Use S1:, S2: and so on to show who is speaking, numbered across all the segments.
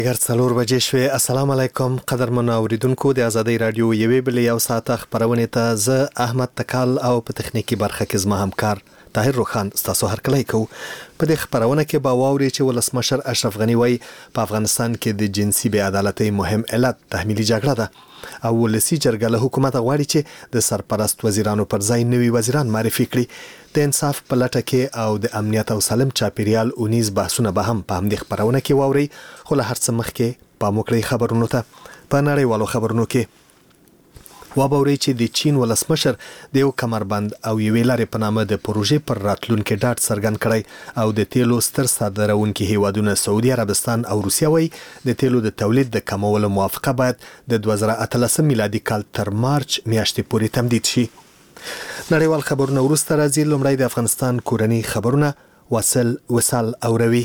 S1: اگر 4 بجې شوې. السلام علیکم قدرمن اوریدونکو د ازادۍ رادیو یوې بلې یو ساعت خبرونه ته زه احمد تکال او په تخنیکی برخه کې زما همکار طاهر روخان تاسو هرکلی کو. په دې خبرونه کې به واوري چې ولسمشر اشرف غنی وایي په افغانستان کې د جنسي بې عدالتۍ مهم علت تحمیلي جګړه ده او ولسی جرګه له حکومت غواړي چې د سرپرست وزیرانو پر ځای نوي وزیران معرفي کړي. د انصاف په لټه کې او د امنیت او سالم چاپیریال اونیز بحثونه به هم په همدې خبرونه کې واوري. خو له هر څه مخکې په موکړی خبرونو ته په نړیوالو خبرونو کې وابوري چې د چین ولسمشر د یو کمربند او یوې لارې په نامه د پروژې پر راتلونکي ډاډ څرګند کړی او د تیلو ستر صادرونکي هیوادونه سعودي عربستان او روسیه وایي د تیلو د تولید د کمولو موافقه باید د 2013 میلادي کال تر مارچ میاشتې پورې تمدید شي. نړیوال خبرونه وروسته راځي. لومړی د افغانستان کورنی خبرونه وصال اوروي.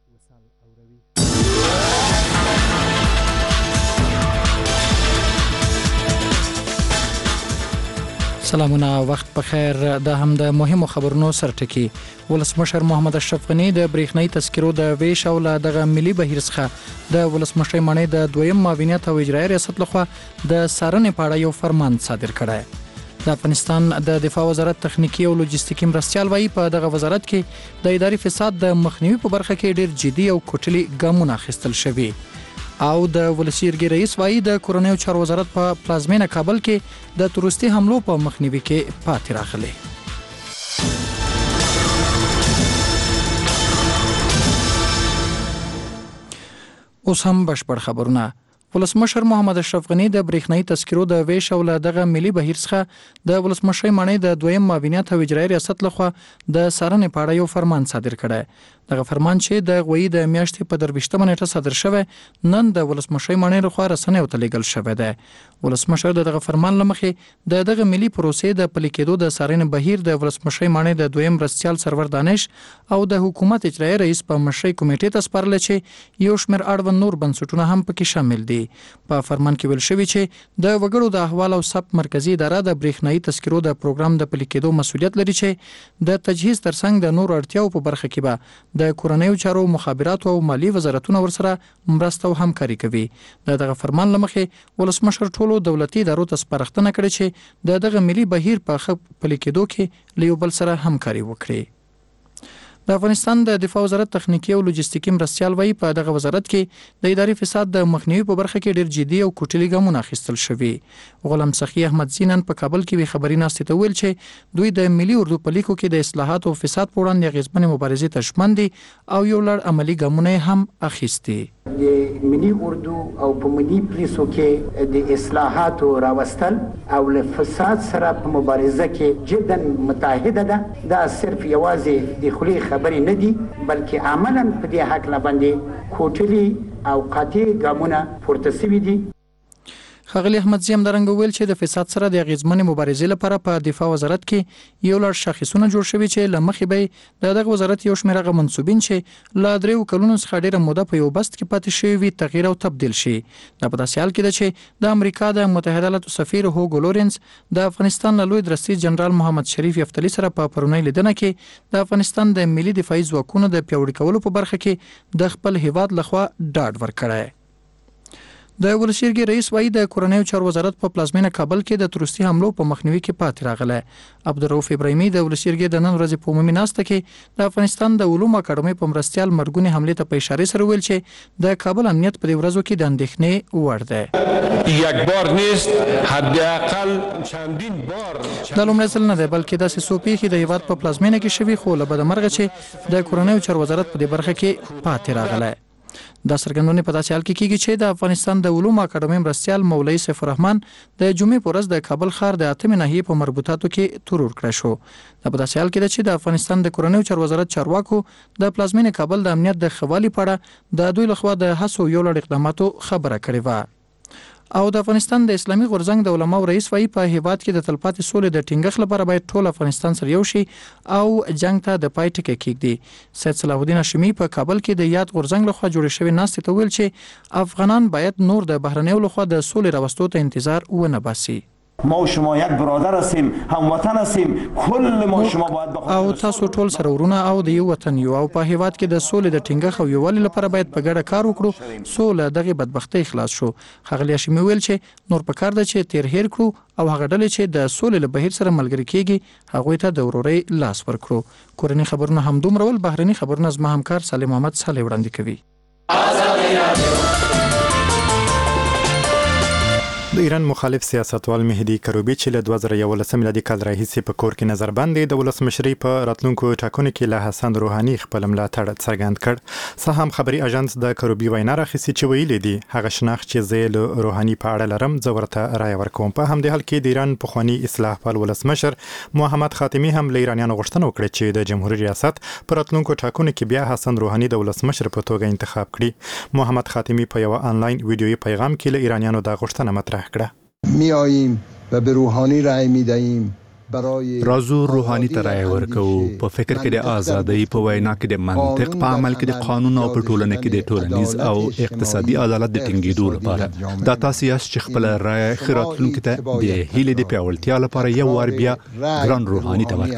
S2: سلامونه، وخت بخیر. د هم د مهمو خبرونو سرټکی. ولسمشر محمد اشرف غنی د برېښنايي تذکرو د ویش او دغه ملي بهیر څخه د ولسمشر معنی د دویم معاونیت او اجرایي ریاست لخوا د څارنې په اړه یو فرمان صادر کړی. د افغانستان د دفاع وزارت تخنیکی او لوجستیکي مرستیال وایي په دغه وزارت کې د اداري فساد د مخنیوي په برخه کې ډېر جدي او کوټلي ګامونه اخیستل شوي. او د ولسی جرګې رئیس وایي د کورنیو چارو وزارت په پلازمینه کابل کې د تروریستي حملو په مخنیوي کې پاتې راغلی. اوس هم بشپړ خبرونه. ولسمشر محمد اشرف غنی د برېښنايي تذکرو د ویش او دغه ملي بهیر څخه د ولسمشر معنی د دویم معاونیت او اجرایي ریاست لخوا د څارنې په اړه یو فرمان صادر کړی. دغه فرمان چې د غوي د میاشتې په 23 نیټه صادر شوی نن د ولسمشر معنی لخوا رسنیو ته لیږل شوی دی. ولسمشر دغه فرمان لمخې د دغه ملي پروسې د پلي کېدو د څارنې بهیر د ولسمشر معنی د دویم مرستیال سرور دانش او د حکومت اجرایي رئیس په مشرۍ کمیټې ته سپارل چې یو شمېر اړوند نور بنسټونه هم پکې شامل دي. په فرمان کې ویل شوی چې د وګړو د احوال او ثبت مرکزی اداره د برېښنايي تذکرو د پروګرام د پلي کېدو مسؤلیت لري چې د تجهیز ترڅنګ د نور اړتیاو په برخه کې به د کورنیو چارو مخابرات او مالی وزارتونه ورسره مرسته او همکاري کوي. دغه فرمان لمخې ولسمشر ټولو دولتي ادارو ته سپارښتنه کړې چې دغه ملي بهیر په ښه پلي کېدو کې له یو بل سره همکاري وکړي. د افغانستان د دفاع وزارت تخنیکی او لوجستیکي مرستیال وایي په دغه وزارت کې د اداري فساد د مخنیوي په برخه کې ډېر جدي او کوټلي ګامونه اخیستل شوي. غلام سخی احمد زینن په کابل کې خبري ناستې ته ویل چې دوی د ملي اردو په لیکو کې د اصلاحات او فساد په وړاندې اغیزمنې مبارزې ته ژمن دي او یو لړ عملی ګامونه هم اخیستي.
S3: د ملي اردو او په ملي پولیسو کې د اصلاحات راوستل او له فساد سره په مبارزه کې جدا متحده ده. دا صرف یوازې د خولي خبرې نه دي بلکې عملاً په دې حق باندې کوټلي او قاطع ګامونه پورته شوي دي.
S2: ښاغلي احمد زی همدارنګه ویل چې د فساد سره د اغیزمنې مبارزې لپاره په دفاع وزارت کې یو لړ شاخصونه جوړ شوي چې له مخې به دغه وزارت یو شمېر هغه منصوبین چې له 3 کلونو څخه ډېره موده په یو بست کې پاتې شوي وي تغییر او تبدیل شي. دا په داسې حال کې ده چې د امریکا د متحده ایالاتو سفیر هوګو لورنس د افغانستان له لوی درستیز جنرال محمد شریف یفتلی سره په پرونی لیدنه کې د افغانستان د ملي دفاعي ځواکونو د پیاوړي کولو په برخه کې د خپل هیواد لخوا ډاډ ورکړی. د ولسی جرګې رئیس وایي د کورنیو چارو وزارت په پلازمینه کابل کې د تروریستي حملو په مخنیوي کې پاتې راغلی. عبدالرؤف ابراهیمي د ولسی جرګې د نن ورځې په عمومي ناسته کې د افغانستان د علومو اکاډمۍ په مرستیال مرګونې حملې ته په اشاره سره ویل چې د کابل امنیت په دې ورځو کې د اندېښنې وړ دی.
S4: یک بار نیست، حداقل چندین بار.
S2: د لومړي ځل نه دی بلکې داسې څو پیښې د هیواد په پلازمینه کې شوي خو له بدمرغه چې د کورنیو چارو وزارت په دې برخه کې پاتې راغلی. دا څرګندونه په داسې حال کې کیږي چې د افغانستان د علومو اکاډمۍ مرستیال مولوي سیف الرحمن د جمعې په ورځ د کابل ښار د 8 ناحیې په مربوطاتو کې ترور کړی شو. دا په داسې حال کې ده چې د افغانستان د کورنیو چارو وزارت چارواکو د پلازمینې کابل د امنیت د ښه والي په اړه د دوی لخوا د هڅو یو لړ اقداماتو خبره کړې وه. او د افغانستان د اسلامي غورځنګ د علماو رئیس وایي په هیواد کې د تلپاتې سولې د ټینګښت لپاره باید ټول افغانستان سره یو شي او جنگ ته د پای ټکی کېږدي. سید صلاح الدین هاشمي په کابل کې د یاد غورځنګ لخوا جوړې شوې ناستې ته ویل چې افغانان باید نور د بهرنیو لخوا د سولې راوستو ته انتظار ونه باسي.
S5: ما و شما یک برادر هستیم، هموطن هستیم، کل ما شما باید
S2: او تاسو ټول سره ورونه او د یو وطن یو او په هیواد کې د سولې د ټینګښ او یووالي لپاره باید په ګډه کار وکړو. سوله دغه بدبختۍ خلاص شو. ښاغلی هاشمي ویل چې نور په کار ده چې تیر هیر کړو او هغه ډلې چې د سولې له بهیر سره ملګری کیږي هغوی ته د ورورۍ لاس ورکړو. کورني خبرونه همدومره ول. بهرني خبرونه زما همکار سالم محمد صالح وړاندې کوي.
S6: د ایران مخالف سیاستوال مهدی کروبی چې له 2011 میلادي کال راهیسې په کور کې نظربند دی د ولسمشرۍ په راتلونکو ټاکنو کې له حسن روحاني خپل ملاتړ څرګند کړ. سهام خبري اژانس د کروبی وینا راخیستې چې ویلي دي هغه شناخت چې زه له روحاني په اړه لرم زه ورته رایه ورکوم. په همدې حال کې د ایران پخوانی اصلاح پال ولسمشر محمد خاتمی هم له ایرانیانو غوښتنه وکړه چې د جمهوریت ریاست په راتلونکو ټاکنو کې بیا حسن روحاني د ولسمشر په توګه انتخاب کړي. محمد خاتمی په یو آنلاین ویډیویي پیغام کې له ایرانیانو دا غوښتنه مطرح
S7: می آییم و به روحانی رای می دهیم
S8: راځو روحاني ته رایه ورکوو. په فکر کې د ازادۍ، په وینا کې د منطق، په عمل کې د قانون او په ټولنه کې د ټولنیز او اقتصادي عدالت د ټینګېدو لپاره. دا تاسو یاست چې خپل رایه خیراتونکو ته د هیلې د پیاوړتیا لپاره یو وار بیا ګران روحاني ته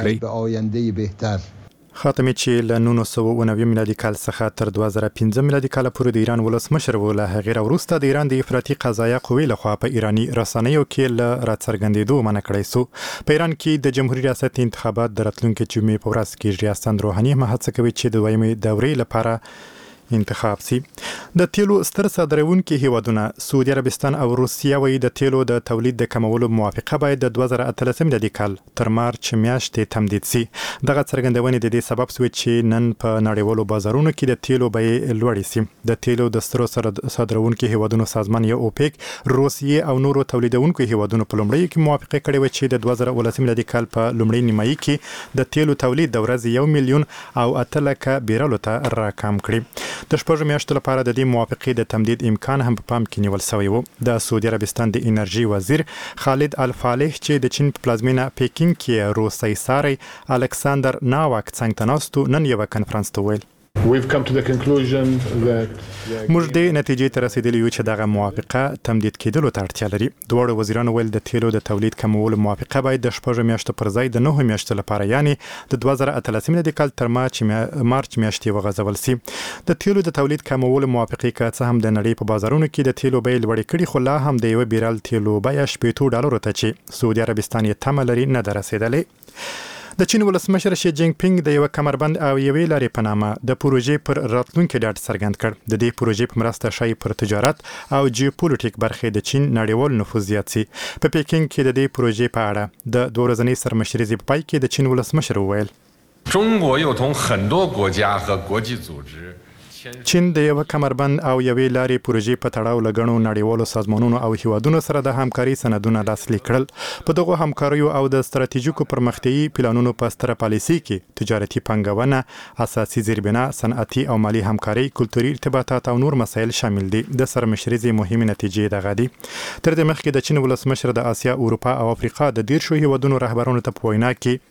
S8: ورکړئ.
S6: خاتمی چې له 1990 میلادي کال څخه تر 2015 میلادي کال پورې د ایران ولسمشر و. له هغې وروسته د ایران د افراطي قضایه قوې لخوا په ایراني رسنیو کې له راڅرګندېدو منع کړی سو. په ایران کې د جمهوریت ریاست انتخابات د راتلونکي جمعې په ورځ کې حسن روحاني هڅه کوي چې د دویمې دورې لپاره انتخاب سي. د تیلو ستر صادرونکي هیوادونه سعودي عربستان او روسیه وایي د تیلو د تولید د کمولو موافقه باید د 2013 میلادي کال تر مارچ میاشتې تمدید سي. دغه څرګندونې د دې سبب شوې چې نن په نړیوالو بازارونو کې د تیلو بیې لوړې سي. د تیلو د سترو صادرونکي هیوادونو سازمان یا اوپیک روسیه او نورو تولیدونکو هیوادونو په لومړي کې موافقه کړې و چې د 2013 میلادي کال په لومړي نیمایي کې د تیلو تولید د ورځې 1 میلیون او 8 لکه بیرلو ته راکم کړي. د شپږ میاشتو لپاره د دې موافقې د تمدید امکان هم په پام کې نیول شوی و. د سعودي عربستان د انرژي وزیر خالد الفالح چې د چین په پلازمینه پیکینګ کې روسي ساري الکساندر ناواک څنګه تناستو نن یو کنفرانس ته ویل
S4: We've come to the conclusion that
S6: موږ د نتیجې ته رسیدلی یو چې دغه موافقه تمدید کېدلو ته اړتیا لري. دواړو وزیرانو ویل د تیلو د تولید کمولو موافقه باید د شپږ میاشتو پر ځای د 9 میاشتو لپاره یعنی د 2013 میلادي کال تر مارچ میاشتې وغځول سي. د تیلو د تولید کمولو موافقه که څه هم د نړۍ په بازارونو کې د تیلو بیې لوړې کړي خو لا هم د یو بیرل تیلو بیه $80 ته چې سعودي عربستان یې تمه لري نه ده رسیدلې. د چین ولسمشر شي جینګ پینګ د یو کمربند او یوې لارې په نامه د پروژې پر راتلونکي ډاډ څرګند کړ. د دې پروژې په مرسته شای پر تجارت او جیوپولیټیک برخې د چین نړیوال نفوذ زیات سي. په پیکینګ کې د دې پروژې په اړه د 2 ورځنۍ سرمشرۍ په پای کې د چین ولسمشر وویل
S4: 中国又同很多国家和国际组织
S6: چین د یو کمربند او یوې لارې پروژې په تړاو لګڼو نړیوالو سازمانونو او هیوادونو سره د همکاري سندونه لاسلیک کړل. په دغه همکاریو او د ستراتیژیکو پرمختیایي پلانونو په ستره پالیسي کې تجارتي پانګونه، اساسي زیربنا، صنعتي او مالی همکاري، کلتوري ارتباطات او نور مسایل شامل دي. د سرمشرۍ مهمه نتیجې دغه دي. تر دې مخکې د چین ولسمشر د آسیا، اروپا او افریقا د 10 هیوادونو رهبرانو ته په وینا کې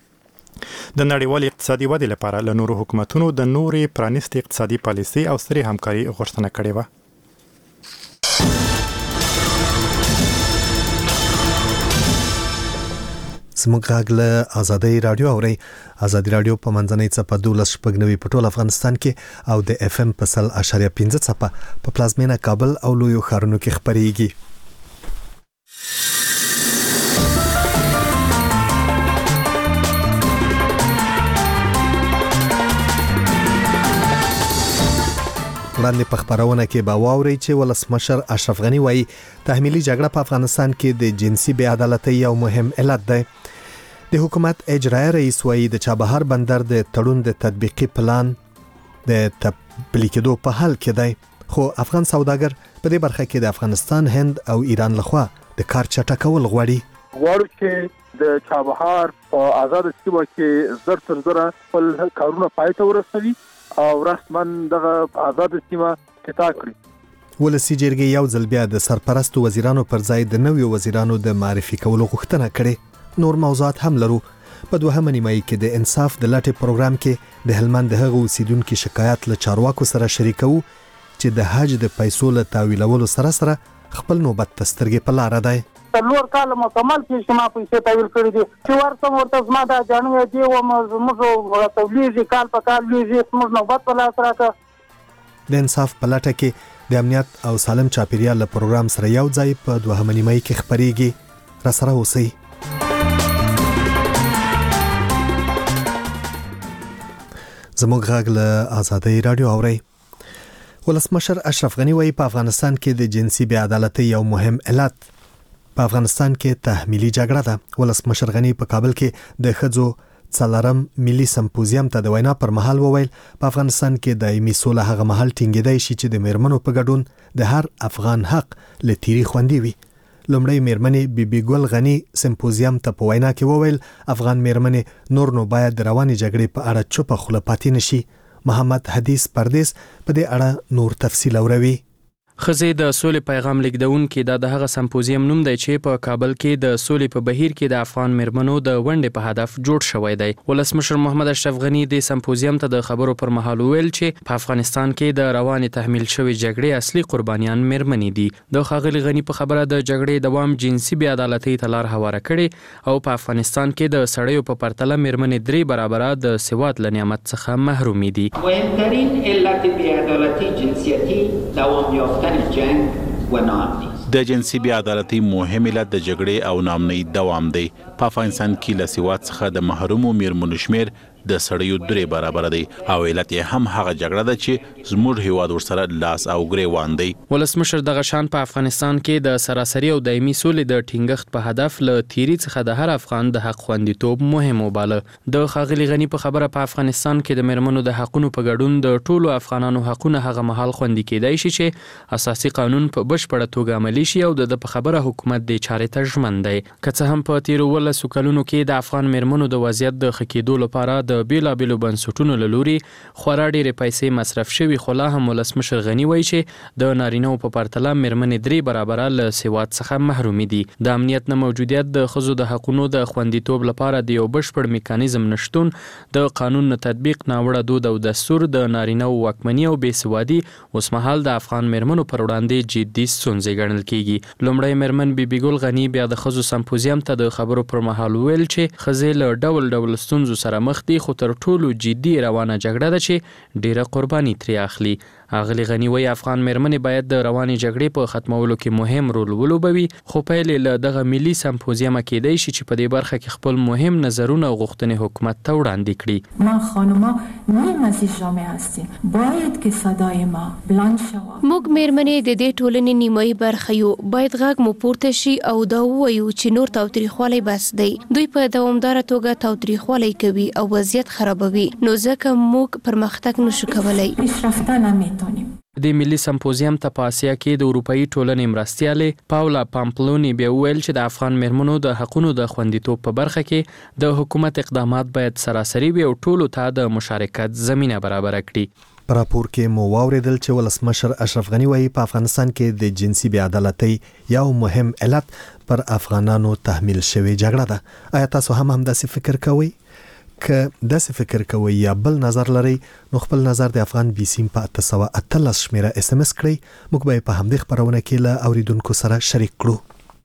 S6: د نړیوال اقتصادي ودې لپاره له نورو حکومتونو د نورې پرانیستې اقتصادي پالیسي او سري همکاري غوښتنه کړې و.
S1: زموږ غږ له ازادۍ رادیو اوري. ازادي رادیو په منځنۍ څپه 12.9 په ټول افغانستان کې او د اف ام په 0.5 څپه په پلازمینه کابل او لویو ښارونو کې خبريږي. وړاندې په خبرونه کې به واوري چې ولسمشر اشرف غنی وایي تحمیلي جګړه په افغانستان کې د جنسي بې عدالتۍ یو مهم علت دی. د حکومت اجرایي رئیس وایي د چابهار بندر د تړون د تطبیقي پلان د تطبیق کېدو په حال کې دی، خو افغان سوداګر په دې برخه کې د افغانستان، هند او ایران لخوا د کار چټکول غواړي
S9: چې د چابهار په آزاد سیمه کې زر تر زر خپل کارونه پای ته ورسوي او رسمن دغه آزاد سیمه کتا کړی.
S1: ولسی جرګې یو ځل بیا د سرپرستو وزیرانو پر ځای د نویو وزیرانو د معرفي کولو غوښتنه کړې. نور موضوعات هم لرو. په دوهمه نیمایي کې د انصاف د لټې پروګرام کې د هلمند د هغو اوسیدونکو شکایت له چارواکو سره شریکو چې د حج د پیسو له تاویلولو سره خپل نوبت ته سترګې په لار دی.
S10: 4 کال مکمل کې ما پیسې تحویل کړې دي چې ورته ورته ما دا جانو دی و موږ تبلیغ کال په کال لیږي موږ نوبت ولا سره
S1: د انصاف په لټه کې د امنیت او سالم چاپیریال له پروګرام سره یو ځای په 2 نیمه کې خبريږي را سره اوسئ. زموږ غږ له آزادۍ رادیو اورئ. ولسمشر اشرف غنی وایي په افغانستان کې د جنسي بې عدالتۍ یو مهم علت په افغانستان کې تحمیلي جګړه ده. ولسمشر غنی په کابل کې د ښځو څلورم ملي سمپوزیم ته د وینا پر مهال وویل په افغانستان کې دایمي سوله هغه مهال ټینګېدای شي چې د میرمنو په ګډون د هر افغان حق له تیری خوندي وي. لومړی میرمنې بیبي ګل غنی سمپوزیم ته په وینا کې وویل افغان میرمنې نور نو باید د رواني جګړې په اړه چوپه خوله پاتې نشي. محمد حدیث پردیس په دې اړه نور تفصیل اوروي.
S11: خزې د سولې پیغام لیکدونکو د هغه سمپوزیم نوم دی چې په کابل کې د سولې په بهیر کې د افغان میرمنو د ونډې په هدف جوړ شوی دی. ولسمشر محمد اشرف غنی د سمپوزیم ته د خبرو پر مهال ویل چې په افغانستان کې د رواني تحمیل شوی جګړې اصلي قربانیان میرمنې دي. د ښاغلي غنی په خبره د جګړې دوام جنسي بې عدالتۍ ته لار هواره کړي او په افغانستان کې د سړیو په پرتله میرمنې 3 برابره د سواد له نعمت څخه محرومې دي.
S12: مهمترین علت بې عدالتۍ جنسیتي دوام یافتن جنگ و ناامنی
S13: د جنسي بې عدالتۍ مهم علت د جګړې او ناامنۍ دوام دی. په افغانستان کې له سواد څخه د محرومو میرمنو شمیر د سړیو 3 برابر دی او علت یې هم هغه جګړه ده چې زموږ هیواد ورسره لاس او ګریوان دی.
S11: ولسمشر دغه شان په افغانستان کې د سراسري او دایمي سولې د ټینګښت په هدف له تیری څخه د هر افغان د حق خوندیتوب مهم وباله. د ښاغلي غنی په خبره په افغانستان کې د میرمنو د حقونو په ګډون د ټولو افغانانو حقونه هغه مهال خوندي کېدای شي چې اساسي قانون په بشپړه توګه عملي شي او د په خبره حکومت د چارې ته ژمن دی. که څه هم په تیرو 12 کلونو کې د افغان میرمنو د وضعیت د ښه کېدو لپاره د بیلابیلو بنسټونو له لوري خورا ډېرې پیسې مصرف شوي خو لا هم ولسمشر غنی وایي چې د نارینه‌و په پرتله میرمنې 3 برابره له سواد څخه محرومې دي. د امنیت نه موجودیت د ښځو د حقونو د خوندیتوب لپاره د یو بشپړ میکانیزم نشتون د قانون نه تطبیق ناوړه دود او دستور د نارینه‌و واکمني او بېسوادي اوس مهال د افغان میرمنو پر وړاندې جدي ستونزې ګڼل کېږي. لومړی میرمن بیبي ګل غنی بیا د ښځو سمپوزیم ته د خبرو پر مهال ویل چې ښځې له ډول ډول ستونزو سره مخ دي خو تر ټولو جدي روانه جګړه ده چې ډیره قرباني ترې اخلي. اغلی غنی وی افغان میرمنې باید د رواني جګړې په ختمولو کې مهم رول ولوبوي خو پیلې له دغه ملي سمپوزیم کېدای شي چې په دې برخه کې خپل مهم نظرونه او غوښتنې حکومت ته وړاندې کړي.
S14: ما خانوما نیم از این جامعه هستیم باید که صدای ما بلند شود.
S15: موږ میرمنې د دې ټولنې نیمایي برخه یو باید غږ مو پورته شي او دا ووایو چې نور تاوتریخوالی بس دی. دوی په دوامداره توګه تاوتریخوالی کوي او وضعیت خرابوي نو ځکه موږ پرمختګ نشو کولی.
S11: د ملي سمپوزیم ته په آسیا کې د اروپאי ټولنې مرستیالې پاولا پامپلونی بیا ویل چې د افغان میرمنو د حقونو د خوندیتوب په برخه کې د حکومت اقدامات باید سراسري وي او ټولو ته د مشارکت زمینه برابر کړي.
S1: په راپور کې مو واوریدل چې ولسمشر اشرف غنی وایي په افغانستان کې د جنسي بې عدالتۍ یو مهم علت پر افغانانو تحمیل شوی جګړه ده. آیا تاسو هم همداسې فکر کوئ؟ که داسې فکر کوئ یا بل نظر لرئ نو خپل نظر د افغان بي سیم په 818 شمیره SMS کړئ. موږ به په همدې خبرونه کې له اوریدونکو سره شریک کړو.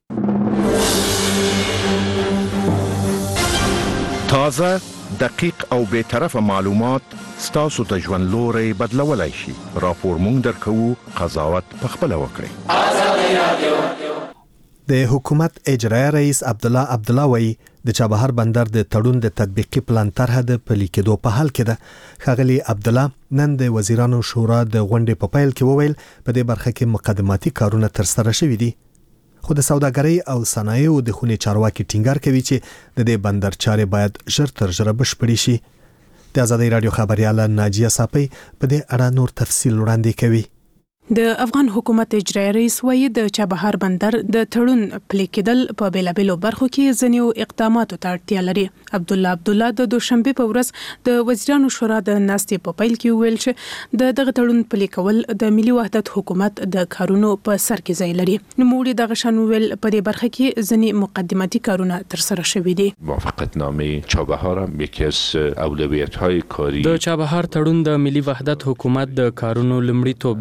S16: تازه دقیق او بے طرفه معلومات ستاسو ته ژوند لوري بدلولای شي. راپور مونږ درکو قضاوت پخپله وکړئ. آزادي رادیو د حکومت اجرایي رئیس عبدالله وایي د چابهار بندر د تړون د تطبیقي پلان طرحه د پلي کېدو په حال کې ده. ښاغلي عبدالله نن د وزیرانو شورا د غونډې په پیل کې وویل په دې برخه کې مقدماتي کارونه ترسره شوي دي خو د سوداګرۍ او صنایعو د خونې چارواکي ټینګار کوي چې د دې بندر چارې باید ژر تر ژره بشپړې شي. د آزادۍ رادیو خبرياله ناجیه صافی په دې اړه نور تفصیل وړاندې کوي.
S17: د افغان حکومت اجرایي رئیس وایي د چابهار بندر د تړون پلي کېدل په بیلابیلو برخو کې ځینو اقداماتو ته اړتیا لري. عبدالله د دوشنبه په ورځ د وزیرانو شورا د ناستې په پیل کې ویل چې دغه تړون پلي کول د ملي وحدت حکومت د کارونو په سر کې ځای لري. نو موږ دغه شان ویل په دې برخه کې ځینې مقدماتي کارونه ترسره شوي دي.
S4: موافقتنامه چابهار هم یکی از اولویت‌های کاری
S11: د چابهار تړون د ملي وحدت حکومت د کارونو لومړیتوب دی او په دې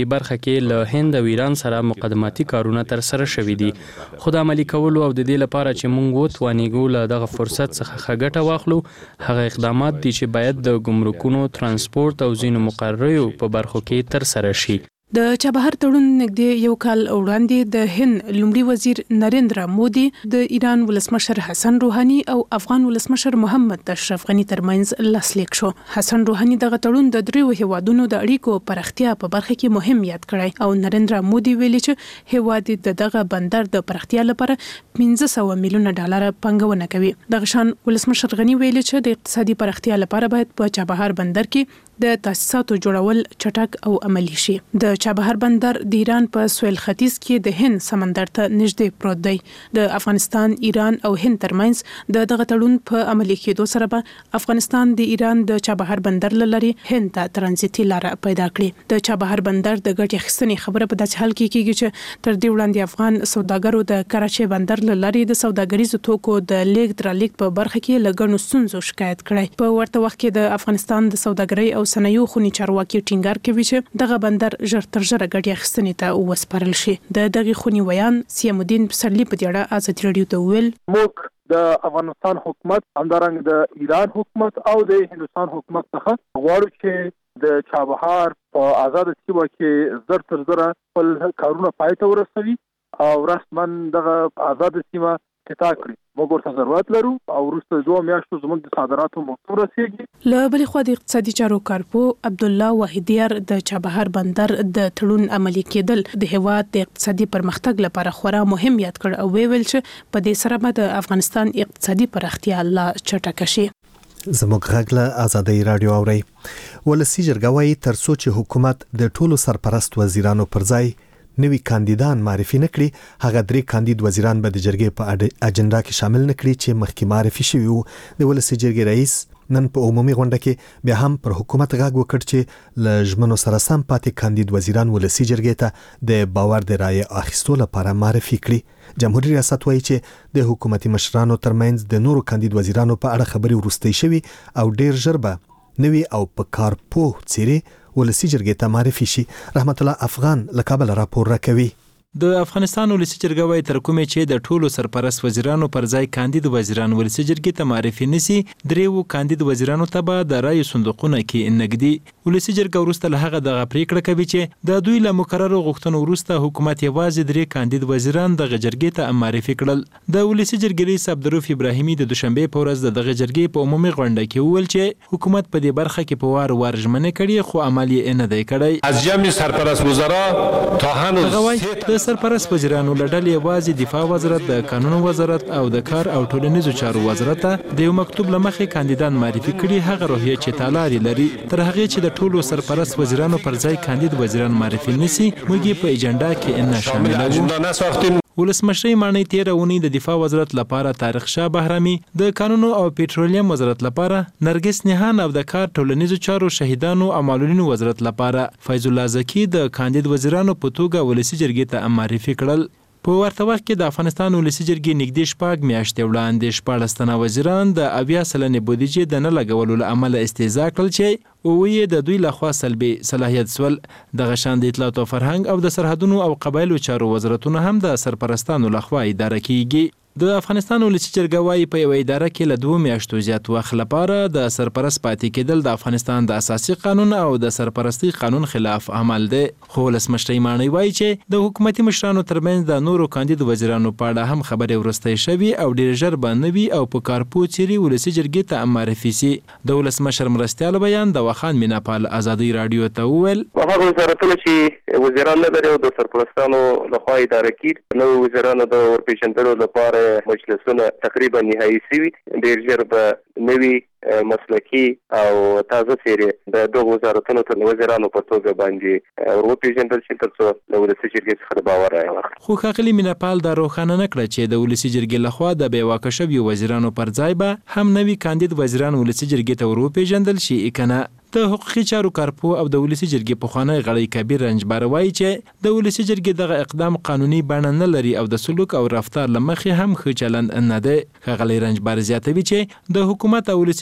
S11: دې برخه کې له هند او ایران سره مقدماتي کارونه تر سره شوي دي، خو د عملي کولو او د دې لپاره چې موږ وتوانیږو له دغه فرصت څخه ښه ګټه واخلو، هغه اقدامات دي چې باید د ګمرکونو، ترانسپورت او ځینو مقرریو په برخو کې تر سره شي.
S17: د چابهار تړون نږدې یو کال وړاندې د هند لومړي وزیر نریندرا مودي د ایران ولسمشر حسن روحاني او افغان ولسمشر محمد اشرف غني ترمنځ لاسلیک شو. حسن روحاني دغه تړون د دریو هیوادونو د اړیکو پراختیا په برخه کې مهم یاد کړی او نریندرا مودي ویلي چې هیواد د دغه بندر د پراختیا لپاره $1500 میلیونه پنګونه کوي. دغه شان ولسمشر غني ویلي چې د اقتصادي پراختیا لپاره باید په چابهار بندر کې د تاسیساتو جوړول چټک او عملی شي. د چابهار بندر د ایران په سویل ختیځ کې د هند سمندر ته نږدې پروت دی. د افغانستان، ایران او هند ترمنځ دغه تړون په عملي کېدو سره به افغانستان د ایران د چابهار بندر لري هند ته ترانزیتي لار پیدا کړي. د چابهار بندر د ګټې اخیستنې خبره په داسې حال کې کیږي چې تر دې وړاندې افغان سوداګرو د کراچي بندر لري د سوداګریزو توکو د لیږد رالېږد په برخه کې لګڼو ستونزو شکایت کړی. په ورته وخت کې د افغانستان د سوداګرۍ او صنایعو خونی چارواکي ټینګار کوي چې دغه بندر ژر تر ژره ګټې اخیستنې ته وسپارل شي. د دغه خونی ویان سیام الدین پسرلی په دې اړه ازادي رادیو ته ویل
S9: موږ د افغانستان حکومت، همدارنګه د ایران حکومت او د هندستان حکومت څخه غواړو چې د چابهار په آزاد سیمه کې زر تر زره خپل کارونه پای ته ورسوي او رسمن دغه آزاد سیمه قطع کړي. موږ ورته ضرورت لرو او وروسته 2 میاشتو زموږ د صادراتو موضوع رسیږي.
S17: له بلې خوا د اقتصادي چارو کارپو عبدالله واحدیار د چابهار بندر د تړون عملي کېدل د هیواد د اقتصادي پرمختګ لپاره خورا مهم یاد کړ او ویل چې په دې سره به د افغانستان اقتصادي پراختیا لا چټکه شي.
S1: زموږ غږ له آزادۍ رادیو اوري. ولسی جرګه وايي تر څو چې حکومت د ټولو سرپرست وزیرانو پر ځای نوی کاندیدان معرفي نکړي، هغه 3 کاندید وزیران به د جرګې په اجنډا کې شامل نکړي چې مخکې معرفي شوي وو. د ولسی جرګې رئیس نن په عمومي غونډه کې بیا هم پر حکومت غږ وکړ چې له ژمنو سره سم پاتې کاندید وزیران ولسی جرګې ته د باور د رایې اخیستو لپاره معرفي کړي. جمهوریت ریاست وایي چې د حکومتي مشرانو ترمنځ د نورو کاندید وزیرانو په اړه خبرې وروستۍ شوي او ډیر ژر به نوی او په کار پوه څیرې ولسی جرګې ته معرفي شي. رحمت الله افغان له کابل راپور راکوي.
S18: د افغانستان ولسی جرګه وايي تر کومه چې د ټولو سرپرست وزیرانو پر ځای کاندید وزیران ولسی جرګې ته معرفي نشي، دریو کاندید وزیرانو ته به د رای صندوقونه کې نګدي. ولسی جرګه وروسته له هغه د پریکړه کوي چې د دوی له مقررو غوښتنو وروسته حکومت یوازې 3 کاندید وزیران د جرګې ته معرفي کړل. د ولسی جرګې رئیس عبدالرؤف ابراهیمي د دوشنبه په ورځ د جرګې په عمومي غونډه کې وویل چې حکومت په دې برخه کې په وار ژمنه کړې خو عمل یې نه دی کړی.
S4: از جمع سرپرست وزرا تا هنوز
S18: سرپرست وزیرانو لړل یوازې دفاع وزارت، د قانون وزارت او د کار او ټولنیزو چارو وزارت د یو مکتوب لمخې کاندیدان معرفي کړي، هغه روحیه چې تالاري لري. تر هغه چې د ټولو سرپرست وزیرانو پر ځای کاندید وزیران معرفي نشي، موږ په اجنډا کې نه شاملوو. ولسمشر مانی 13 اونۍ د دفاع وزارت لپاره طارق شاه بهرامي، د قانون او پېټرولیم وزارت لپاره نرګس نهان او د کار ټولنیزو چارو شهیدانو او معلولینو وزارت لپاره فیض الله زکی د کاندید وزیرانو په توګه ولسی جرګې ته معرفي کړل. په ورته وخت کې د افغانستان ولسی جرګې نږدې 6 میاشتې وړاندې 14 تنه وزیران د 80% بودیجې د نه لګولو له امله استهزاء کړل چې او د دوی لخوا سلبي صلاحیت سول. د غشان د اطلاعات او فرهنګ او د سرحدونو او قبایلو چارو وزارتونه هم د سرپرستانو لخوا اداره کیږي. د افغانستان ولسی جرګه وايي په یو اداره کې له 2 میاشتو زیات وخت لپاره د سرپرست پاتې کېدل د افغانستان د اساسي قانون او د سرپرستی قانون خلاف عمل دی. خو ولسمشر مانی وایي چې د حکومتي مشرانو ترمنځ د نورو کاندید وزیرانو په اړه هم خبرې ورستۍ شوي او ډیر ژر به نوي او په کارپو چيري ولسی جرګې ته معرفي سي. د ولسمشر مرستيال بیان د وخان میناپال آزادۍ رادیو ته وویل
S19: هغه وزارتونه چې وزیران نه لري او د سرپرستانو لخوا اداره کیږي، نو وزیرانو د ورپېژندلو لپاره مجلسونه تقریبا نهایی شوي، ډیر ژر به نوي مسلکی او تازه څیرې د دغو وزارتونو ته وزیرانو په توګه باندې ورپېژندل شي تر څو د ولسي جرګې څخه د باور رایه واخلي.
S18: خو ښاغلي میناپال دا روښانه نه کړه چې د ولسي جرګې لخوا د بې واکه شویو وزیرانو پر ځای به هم نوي کاندید وزیران ولسي جرګې ته ورپېژندل شي که نه. د حقوقي چارو کارپو او د ولسي جرګې پخوانی غړی کبیر رنجبر وایي چې د ولسي جرګې دغه اقدام قانوني بڼه نه لري او د سلوک او رفتار له مخې هم ښه چلند نه دی. ښاغلی رنجبر زیاتوي چې د حکومت او ولسي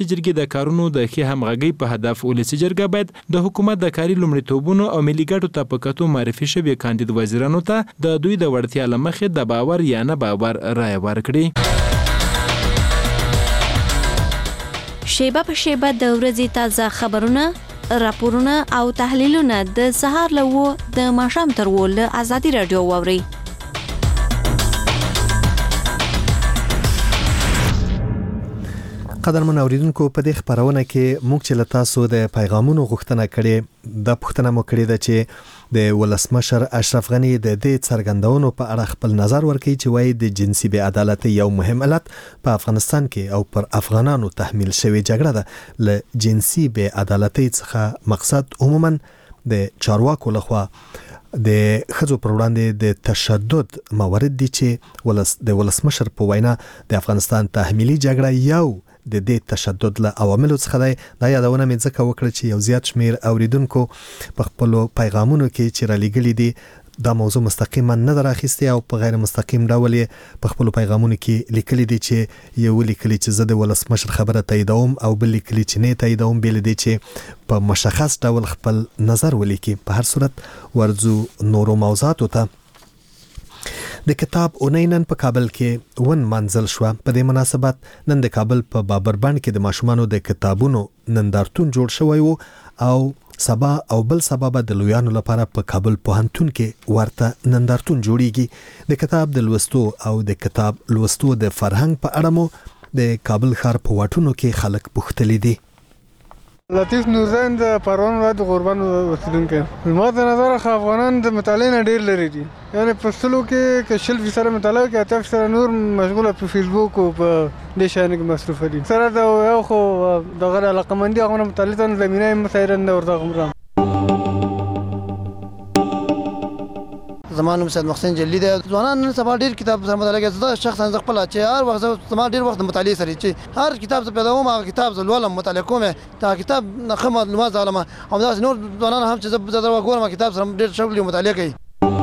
S18: جرګې د کارونو د ښه همغږۍ په هدف ولسي جرګه باید د حکومت د کاري لومړیتوبونو او ملي ګټو ته په کتو معرفي شوي کاندید وزیرانو ته د دوی د وړتیا له مخې د باور یا نه باور رایه ورکړي.
S15: شیبه په شیبه د ورځې تازه خبرونه، راپورونه او تحلیلونه د سهار له 9 د ماښام تر 10 له ازادي رادیو واورئ.
S1: قدرمن اوریدونکو، په دې خبرونه کې موږ چې له تاسو د پیغامونو غوښتنه کړې د پوښتنه مو کړې ده چې د ولسمشر اشرف غنی د دې څرګندونو په اړه خپل نظر ورکړي چې وايي د جنسي بې عدالتۍ یو مهم علت په افغانستان کې او پر افغانانو تحمیل شوی جګړه ده. له جنسي بې عدالتۍ څخه مقصد عموما د چارواکو لخوا د خځو پر وړاندې د تشدد موارد دي چې د ولسمشر په وینا د افغانستان تحمیلي جګړه یو د دې تشدد له عواملو څخه دی. دا یادونه مې ځکه وکړه چې یو زیات شمیر اوریدونکو په خپل پیغامونو کې چې را لېږلي دي دا موضوع مستقیما نه راخسته او په غیر مستقیم ډول په خپل پیغامونو کې لیکلي دي چې یو لیکلي چې زه د ولسمشر خبره تاییدوم او بل لیکلي چې نه تاییدوم، بل دي چې په مشخص ډول خپل نظر ولیکي. په هر صورت ورځو نورو موضوعاتو ته. د کتاب اونۍ نن په کابل کې ون منزل شو. په دې مناسبت نن د کابل په بابر بند کې د ماشومانو د کتابونو نندارتون جوړ شوی وو او سبا او بل سبا به د لویانو لپاره په کابل پوهنتون کې ورته نندارتون جوړیږي. د کتاب د لوستو او د کتاب لوستو د فرهنګ په اړه مو د کابل ښار په واټونو کې خلک پوښتلي دي.
S20: لطیف نورزین د پروان ولایت غوربند اوسیدونکی. ما د نظر افغانان د مطالعې نه ډیر لري دي، یعنی په سلو کې که 40% مطالعه کوي، 80% نور مشغوله په فیسبوک او په دې شیانو کې مصروف دي. سره د یو خو دغه علاقمندي هغه مطالعې ته زمینه مسایره نه ورته غوړم.
S21: زمانو سید محسن جلی دی. ځوانان نن سبا ډیر کتاب سره مطالعه کوي. زه شخصا خپل چې هر وخت زما ډیر وخت مطالعه سره چې هر کتاب څه پیدا وم هغه کتاب زلولم مطالعه کوم. دا کتاب نه خمه معلومات عالمه او دا نور ځوانان هم چې زه وګورم کتاب سره ډیر شغل مطالعه کوي.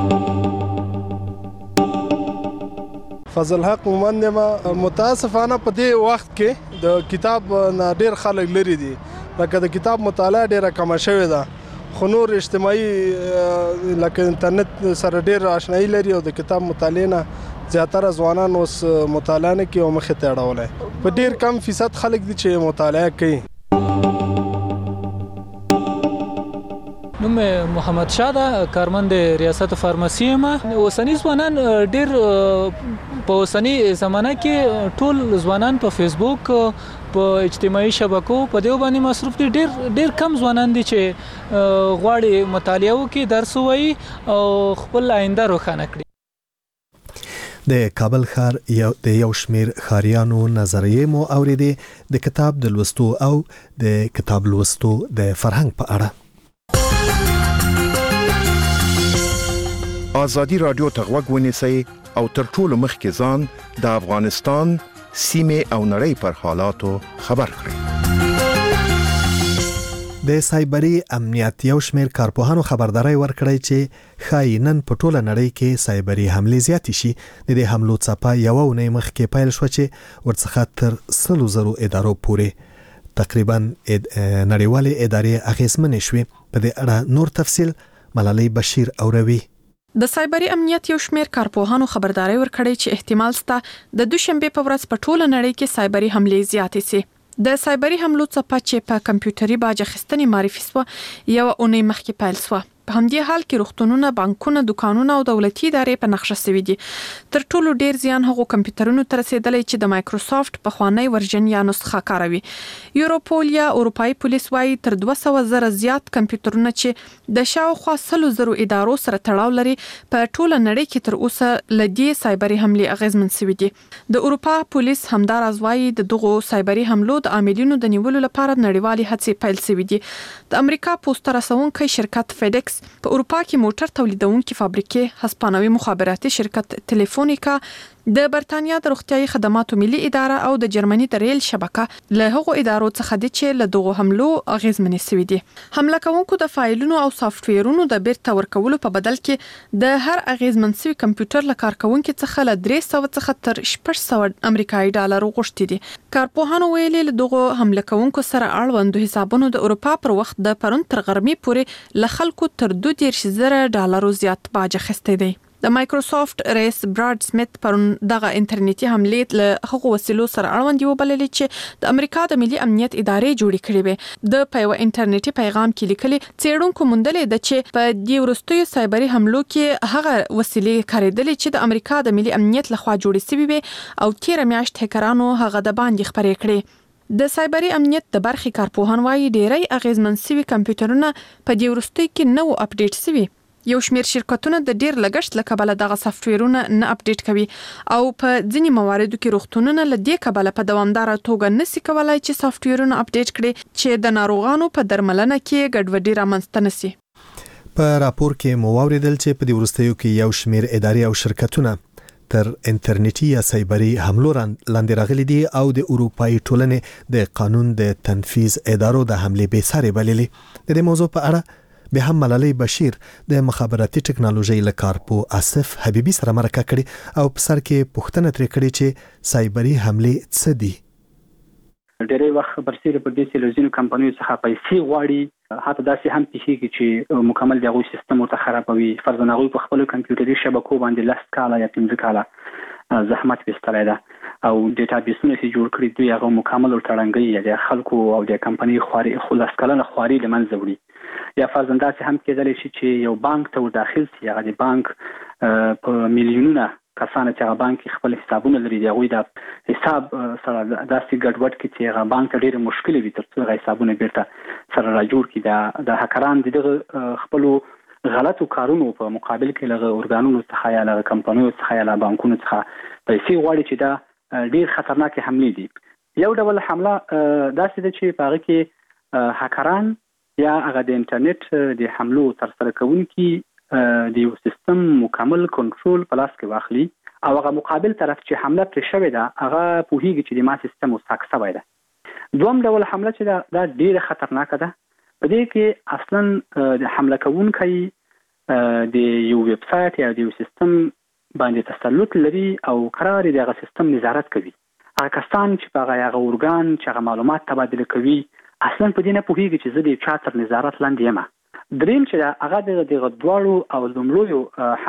S20: فضل حق مومند ما متاسفانه په دې وخت کې د کتاب نه ډیر خلک لري دي، لکه د کتاب مطالعه ډیره کم شوې ده. خو نور اجتماعي لکه انټرنیټ سره ډیر آشنایی لري او د کتاب مطالعه نه زیاتره ځوانان اوس مطالعه نه کوي او مخې ته اړولای. په ډیر کم فیصد خلک دي چې مطالعه کوي.
S22: نوم محمد شاه ده، کارمند ریاست فارمسی ما. اوسنی ځوانان ډیر په اوسنی زمانه کې ټول ځوانان په فیسبوک په اجتماعي شبکو په دیو باندې مصروف دي. ډیر کم ځوانان دي چې غواړي مطالعه وکړي، درس ووایي او خپل آینده روښانه کړي.
S1: د کابل ښار د یو شمیر ښاریانو نظریې مو اوریدې د کتاب د لوستو او د کتاب لوستو د فرهنګ په اړه.
S16: آزادی رادیو ته غوږ ونیسئ او تر ټولو مخکې ځان د افغانستان سیمې او نړۍ پر حالاتو خبر کړئ.
S1: د سایبري امنیت یو شمیر کارپوهانو خبرداري ورکړی چې ښایي نن په ټوله نړۍ کې سایبري حملې زیاتې شي. د دې حملو څپه یوه اونۍ مخکې پیل شوه چې ورڅخه تر 100,000 ادارو پورې تقریبا نړیوالې ادارې اغیزمنې شوې. په دې اړه نور تفصیل ملالۍ بشیر اوروي.
S23: د سایبري امنیت یو شمیر کارپوهانو خبرداري ورکړی چې احتمال شته د دوشنبه په ورځ په ټوله نړۍ کې سایبري حملې زیاتې شي. د سایبري حملو څخه چې په کمپیوټري باج اخیستنې معرفي شو یو اونۍ مخکې پیل شو. په همدې حال کې روغتونونه، بانکونه، دکانونه او دولتي ادارې په نقشه شوي دي. تر ټولو ډیر زیان هغو کمپیوټرونو ته رسیدلی چې د مایکروسافت پخوانی ورژن یا نسخه کاروي. یوروپول یا اروپایي پولیس وایي تر 200,000 زیات کمپیوټرونه چې د شاوخوا 100,000 ادارو سره تړاو لري په ټوله نړۍ کې تر اوسه لدی سایبري حملې اغیزمن شوي دي. د اروپا پولیس همداراز وایي د دغو سایبري حملو د عاملینو د نیولو لپاره نړیوالې هڅې پیل شوي دي. د امریکا پوسټ رسونکي شرکت فیډکس په اروپا کې موټر تولیدونکي فابریکې، هسپانوي مخابراتي شرکت تلیفونیکا، د برتانیا د روغتیايي خدماتو ملي اداره او د جرمني د ریل شبکه له هغو ادارو څخه دي چې له دغو حملو اغیزمنې شوي دي. حمله کوونکو د فایلونو او سافټویرونو د بیرته ورکولو په بدل کې د هر اغیزمن شوي کمپیوټر له کارکونکو څخه له 300 څخه تر 600 امریکایي ډالر غوښتي دي. کارپوهانو ویلي له دغو حمله کوونکو سره اړوند حسابونو د اروپا پر وخت د پرون تر غرمې پورې له خلکو تر 2,000 ډالر زیات باج اخیستی دی. د مایکروسافت رئیس براد سمیت پرون دغه انټرنیټي حملې له هغو وسیلو سره اړوند یو بللې چې د امریکا د ملي امنیت ادارې جوړې کړې وي. د په یو انټرنیټي پیغام کې لیکلي څېړونکو موندلې ده چې په دې وروستیو سایبري حملو کې هغه وسیلې کارېدلې چې د امریکا د ملي امنیت لخوا جوړې شوې وي او تیر میاشت هکرانو هغه د باندې خبرې کړې. د سایبري امنیت د برخې کارپوهان وايي ډېری اغیزمن شوي کمپیوټرونه په دې وروستیو کې نو اپډیټ شوي. یو شمېر شرکتونه د ډېر لګښت له کبله دغه سافټویرونه نه اپډیټ کوي او په ځینې مواردو کې روغتونونه له دې کبله په دوامداره توګه نشي کولای چې سافټویرونه اپډیټ کړي چې د ناروغانو په درملنه کې ګډوډي رامنځته نشي.
S1: په راپور کې مو واوریدل چې په دې وروستیو کې یو شمېر ادارې او شرکتونه تر انټرنیټي یا سایبري حملو لاندې راغلي دي او د اروپאי ټولنې د قانون د تنفيذ ادارو د حملې به ساري بللي. د دې موضوع په اړه به هم ملالۍ بشیر د مخابراتي ټکنالوژي لکارپو آصف حبیبي سره مرکه کړي او په سر کې پوښتنه ترې کړې چې سایبري حملې څه دي.
S2: ډېری وخت برسېره په دې تلویزیون کمپنیو څخه پیسې غواړي، حتی داسې هم پیښیږي چې مکمل دغه سیستم ورته خرابوي. فرضاً هغوی په خپل کمپیوټري شبکو باندې 10 کاله یا 15 کاله زحمت وستلی ده او ډیټابیسونه چې جوړ کړي دوی هغه مکمل ورته ړنګوي یا د خلکو او د کمپنۍ خواري خلاص کلنه خواري له منځه وړي. یا فرضاً داسې هم کېدلی شي چې یو بانک ته وداخل شي، هغه د بانک په میلیونونه کسان چې هغه بانک خپل حسابونه لري د هغوی د حساب سره داسې ګډوډ کړي چې هغه بانک ته ډېره مشکله وي تر څو هغه حسابونه بیرته سره راجوړ کړي. د هکران دغه خپلو غلطو کارونو په مقابل کې له اورګانونو څخه یا له کمپنیو څخه یا له بانکونو څخه پیسې غواړي چې دا ډېر خطرناکې حملې دي. یو ډول حمله داسې ده چې په هغه کې هکران یا هغه د انټرنیټ د حملو ترسره کوونکي د یو سیستم مکمل کنټرول په لاس کې واخلي او هغه مقابل طرف چې حمله پرې شوې ده هغه پوهیږي چې د ما سیستم وساک شوی ده. دوم ډول حمله چې دا ډېره خطرناکه ده. په دې کې اصلا د حمله کوونکی د یو ویب سایټ یا د یو سیستم باندې تسلط لري او قرار دی هغه سیستم نظارت کوي. هغه کسان چې په هغه اورګان چې هغه معلومات تبادله کوي اصلا په دې نه پوهیږي چې زه د چا تر نظارت لاندې یم. دریم چې هغه د دواړو او لومړیو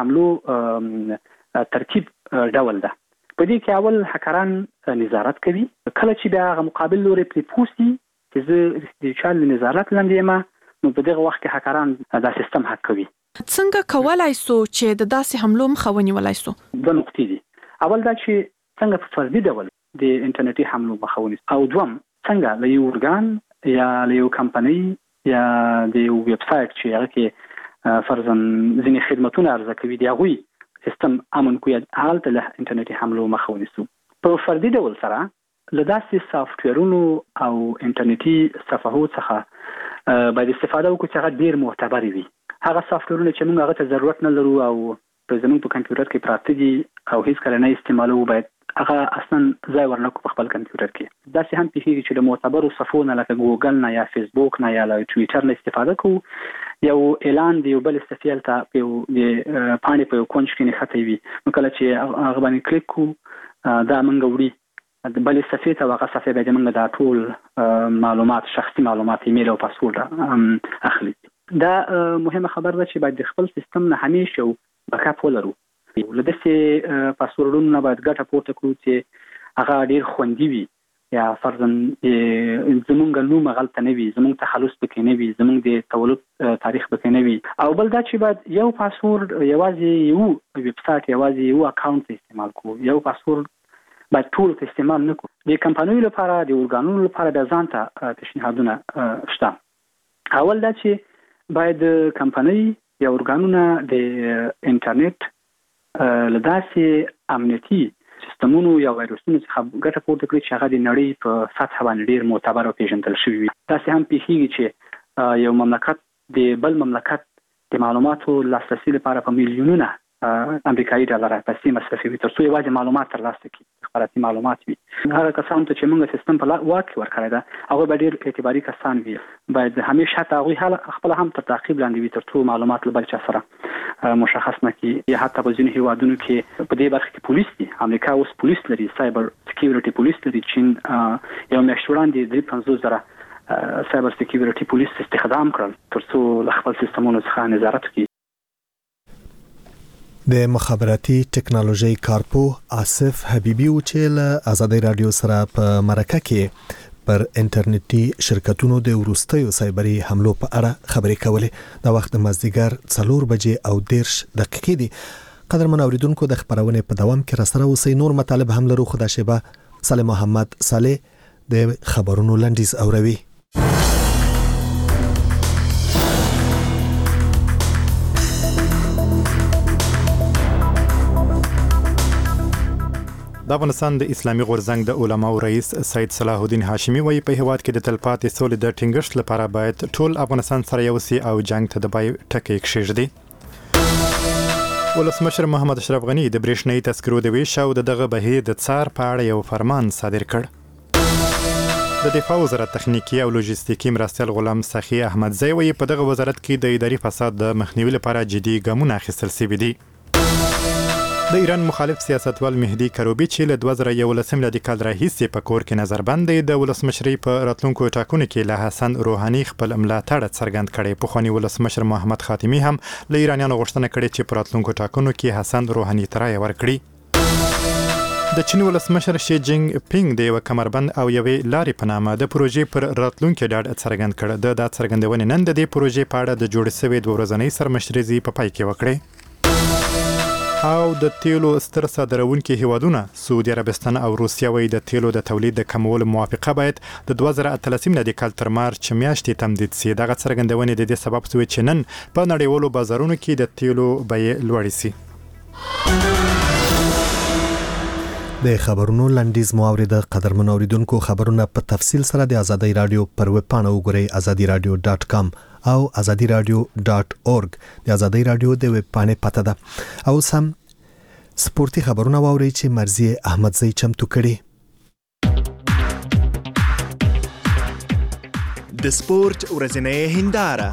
S2: حملو ترکیب ډول ده. په دې کې اول هکران نظارت کوي، کله چې بیا هغه مقابل لوري پرې پوښتي چې زه د چا له نظارت لاندې یم نو په دغه وخت کې هکران دا سیستم هک کوي.
S23: څنګه کولای سو چې د داسې حملو مخه ونیولای سو؟
S2: دوه نقطې دي. اول دا چې څنګه په فردي ډول د انټرنیټي حملو مخه ونیسو، او دوم څنګه له یو اورګان یا له یو کمپنۍ یا د یو ویب سایټ چې هغه کې فرضاً ځینې خدمتونه عرضه کوي د هغوی سیستم امن کوي هلته له انټرنیټي حملو مخه ونیسو. په فردي ډول سره له داسې سافټویرونو او انټرنیټي صفحو څخه باید استفاده وکړو چې هغه ډېر معتبر وي. هغه سافټویرونه چې موږ هغه ته ضرورت نه لرو او په زموږ په کمپیوټر کې پراته دي او هیڅکله نه استعمالوو باید هغه اصلا ځای ورنکو په خپل کمپیوټر کې. داسې هم پیښیږي چې د معتبرو صفحو نه لکه ګوګل نه یا فیسبوک نه یا له ټویټر نه استفاده کوو، یو اعلان د یو بل صفحې ته د پاڼې په یو کونج کې نښتی وي، نو کله چې هغه باندې کلیک کوو دا موږ وړي د بلې صفحې ته، هغه صفحې به د موږ دا ټول معلومات، شخصي معلومات، ایمیل او پاسورډ اخلي. دا مهمه خبر ده چې باید د خپل سیستم نه همیشه یو بیک اپ ولرو. له داسې پاسورډونو نه باید ګټه پورته کړو چې هغه ډېر خوندي وي یا فرضاً زمونږ نوم هغلته نه وي، زمونږ تخلص پکې نه وي، زمونږ د تولد تاریخ پکې نه وي. او بل دا چې باید یو پاسورډ یوازې یو ویب سایټ یوازې یو اکاونټ استعمال کړو، یو پاسورډ باید ټول ته استعمال نه کړو. د کمپنیو لپاره، د اورګانونو لپاره بیا ځان ته تشنیحاتونه شته. اول دا چې باید کمپنۍ یا اورګانونه د انټرنیټ له داسې امنیتي سیستمونو یا وایرسونو څخه ګټه پورته کړي چې هغه د نړۍ په سطح باندې ډېر معتبر او پیژندل شوي وي. داسې هم پیښیږي چې یو مملکت د بل مملکت د معلوماتو لاسرسي لپاره په میلیونونه امریکایي ډالر پیسې مصرفوي ترڅو یوازې معلومات ترلاسه کړي، خبراتي معلومات وي. هغه کسانو ته چې موږ سیستم په واک کې ورکړی ده هغه به ډېر اعتباري کسان وي، باید همیشه هغوی خپل هم تر تعقیب لاندې وي ترڅو معلومات له بل چا سره مشخص نه کړي. یا حتی په ځینو هیوادونو کې په دې برخه کې پولیس دي، امریکا اوس پولیس لري، سایبر سکیورټي پولیس لري. چین یو میاشت وړاندې 53,000 سایبر سکیورټي پولیس استخدام کړل ترڅو له خپل سیستمونو څخه نظارت وکړي.
S1: د مخابراتي ټکنالوژي کارپوه آصف حبیبي چې له آزادۍ رادیو سره په مرکه کې پر انټرنیټي شرکتونو د ورستیو سایبري حملو په اړه خبرې کولې. د وخت مازدیګر 4 بجې او 10 دقیقې دي. قدرمن اوریدونکو د خبرونه په دوام کې را سره اوسئ. نور مطالب هم لرو. خدا شیبه صالح محمد صالح د خبرونو لنډیز اوروي.
S6: د افغانستان د اسلامي غورځنګ د علماو رئیس سید صلاح الدین هاشمي وایي په هیواد کې د تلپاتې سولې د ټینګښت لپاره باید ټول افغانستان سره یو سي او جنگ ته د پای ټکی کېږدي. ولسمشر محمد اشرف غنی د برېښنايي تذکرو د ویش او دغه بهیر د څار په اړه یو فرمان صادر کړ. د دفاع وزارت تخنیکی او لوجستیکي مرستیال غلام سخی احمدزی وایي په دغه وزارت کې د اداري فساد د مخنیوي لپاره جدي ګامونه اخیستل شوي دي. د ایران مخالف سیاستوال مهدي کروبی چې له 2011 میلادي کال راهیسې په کور کې نظربند دی، د ولسمشرۍ په راتلونکو ټاکنو کې له حسن روحاني خپل ملاتړ څرګند کړی. پخوانی ولسمشر محمد خاتمی هم له ایرانیانو غوښتنه کړې چې په راتلونکو ټاکنو کې حسن روحاني ته رایه ورکړي. د چین ولسمشر شي جینګ پینګ د یو کمربند او یوې لارې په نامه د پروژې پر راتلونکو ډاډ څرګند کړ. د څرګندونې نن د دې پروژې په اړه د جوړ شوی 2 ورځنۍ سرمشريزي په پای کې وکړي. او د تیلو ستر صادرونکي هیوادونه سعودي عربستان او روسیه وایي د تیلو د تولید د کمولو موافقه باید د 2013 میلادي کال تر مارچ میاشتې تمدید شي. دغه څرګندونې د دې سبب شوې چې نن په نړیوالو بازارونو کې د تیلو بیې لوړې شي.
S1: د خبرونو لنډیز مو اورید. قدرمن اوریدونکو خبرونه په تفصیل سره د آزادۍ رادیو پر ویب پاڼه وګورئ azadiradio.com او azadiradio.org. د آزادۍ رادیو د ویب پاڼې پته ده. او سم سپورتي خبرونه واورئ چې مرزي احمدزی چمتو کړي.
S3: د سپورت ورځنۍ هنداره.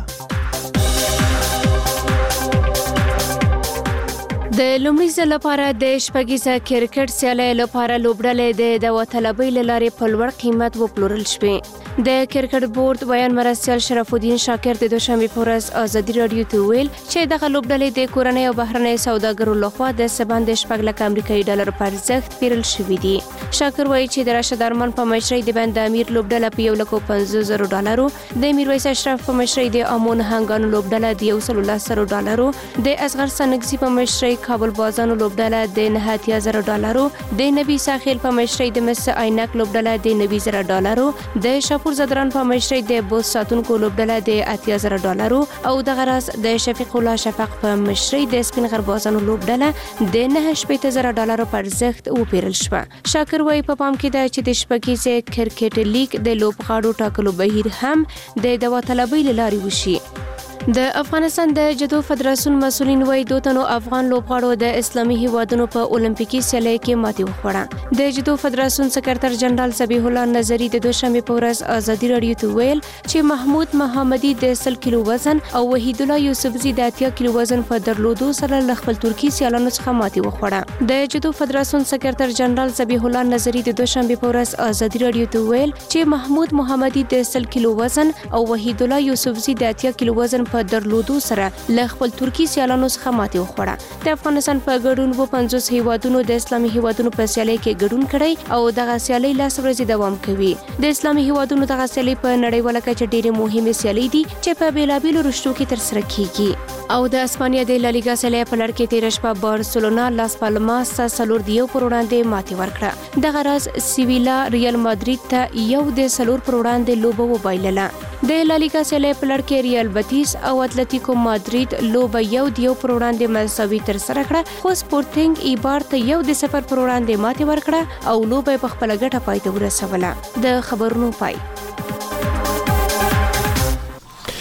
S15: د لومړي ځل لپاره د شپږیزه کرکټ سیالۍ لپاره لوبډلې د داوطلبۍ له لارې په لوړ قیمت وپلورل شوې. د کرکټ بورډ بیان مرستیال شرف الدین شاکر د دوشنبه په ورځ آزادي رادیو ته ویل چې دغه لوبډلې د کورنۍ او بهرنۍ سوداګرو لخوا د سباند شپږ لک امریکایي ډالر په ارزښت پیرل شوې دي. شاکر وایي چې د راشد ارمان په مشرۍ د بند امیر لوبډله په 1,50,000 ډالرو، د میرویس اشرف په مشرۍ د امون هنګانو لوبډله د 1,10,000 ډالرو، د اصغر سنگزي په مشرۍ کابل بازانو لوبډله د 9,000 ډالرو، د نبی ساحل په مشرۍ د مس عینک لوبډله د 9,000 ډالرو، د شاپور زدران په مشرۍ د بوس ساتونکو لوبډله د 8,000 ډالرو او د غرض د شفیق الله شفق په مشرۍ د سپین غر بازانو لوبډله د 9,000 ډالرو په ارزښت وپیرل شوه. شاکر وایي په پام کې ده چې د شپږیزه کرکټ لیګ د لوبغاړو ټاکلو بهیر هم د داوطلبۍ له لارې وشي. د افغانستان د جدو فدراسیون مسولین وایي 2 تنو افغان لوبغاړو د اسلامي هیوادونو په اولمپیکي سیالۍ کې ماتې وخوړه. د جدو فدراسیون سکرټر جنرال ذبیح الله نظری د دوشنبه په ورځ آزادي رادیو ته ویل چې محمود محمدي د 100 کیلو وزن او وحید الله یوسفزي د 80 کیلو وزن په درلودو سره ل خپل ترکی سیالانو څخه ماتې وخوړه. د جدو فدراسیون سکرټر جنرال ذبیح الله نظری د دوشنبه په ورځ آزادي رادیو ته ویل چې محمود محمدي د 100 کیلو وزن او وحید الله یوسفزي د 80 کیلو وزن په درلودو سره ل خپل ترکی سیالانو څخه ماتې وخوړه. د افغانستان په ګډون 50 هیوادونو د اسلامي هیوادونو په سیالۍ کې ګډون کړی او دغه سیالۍ لاس ورځې دوام کوي. د اسلامي هیوادونو دغه سیالۍ په نړیواله کچه ډېرې مهمه سیالۍ دي چې په بیلابیلو رشتو کې ترسره کیږي. او د اسپانیا د لالیګا سیالۍ په لړ کې تیر شپه بارسلونا لاس پالماس ته 4-2 پر وړاندې ماتې ورکړه. دغه راز سیویلا ریال مادرید ته 1-4 پر وړاندې لوبه وبایلله. د لالیګا سیالۍ په لړ کې ریال بتیس او اتلتیکو مادرید لوبه 1-2 پر وړاندې مساوي ترسره کړه، خو سپورټینګ ایبار ته 1-0 پر وړاندې ماتې ورکړه او لوبه په خپل ګټه پای ته ورسوله. د خبرونو پای.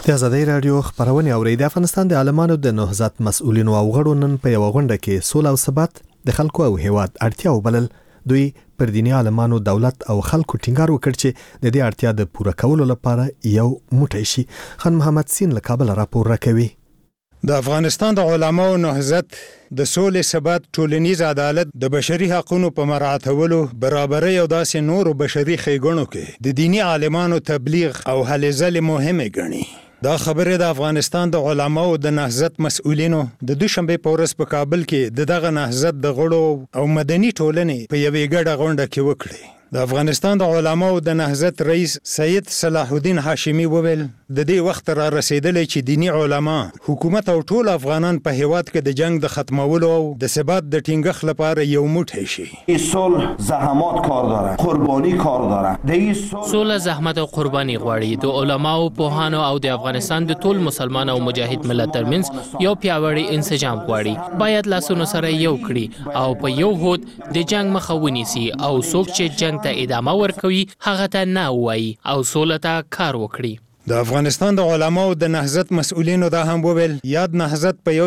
S1: د ازادۍ رادیو خبرونه اوري. د افغانستان د عالمانو د نهضت مسؤلینو او غړو نن په یو غونډه کې سوله او ثبات د خلکو او هیواد اړتیا وبلل. دوی پر دینی عالمانو دولت او خلکو ټینګار وکړ چې د دې اړتیا د پوره کولو لپاره یو موټی شي. خان محمد سین له کابل راپور راکوي.
S5: د افغانستان د علماو نهضت د سولې ثبات ټولنیز عدالت د بشري حقوقو په مراعاتولو برابرۍ او داسې نورو بشري ښېګڼو کې د دینی عالمانو تبلیغ او هلې ځلې مهمه ګڼي. دا خبره د افغانستان د علماو د نهضت مسؤلینو د دوشنبه په ورځ په کابل کې دغه نهضت د غړو او مدني ټولنې په یوې ګډه غونډه کې وکړه. د افغانستان د علماو د نهضت رئیس سید صلاح الدین هاشمی وویل د دې وخت را رسیدلی چې دینی علما حکومت او ټول افغانان په هیواد کې د جنگ د ختمولو او د ثبات د ټینګښت لپاره یو موټی شي.
S7: صلح زحمات کار داره، قربانی کار داره.
S8: صلح زحمت او قربانی غواړي. د علماو پوهانو او د افغانستان د ټول مسلمان او مجاهد ملت ترمنځ یو پیاوړی انسجام غواړي. باید لاسونو سره یو کړي او په یو هوت د جنگ مخه ونیسي او څوک چې جنگ ته ادامه ورکوي هغه ته نه وایي او سوله ته کار وکړي.
S5: د افغانستان د علماو د نهضت مسؤلینو دا هم وویل یاد نهضت په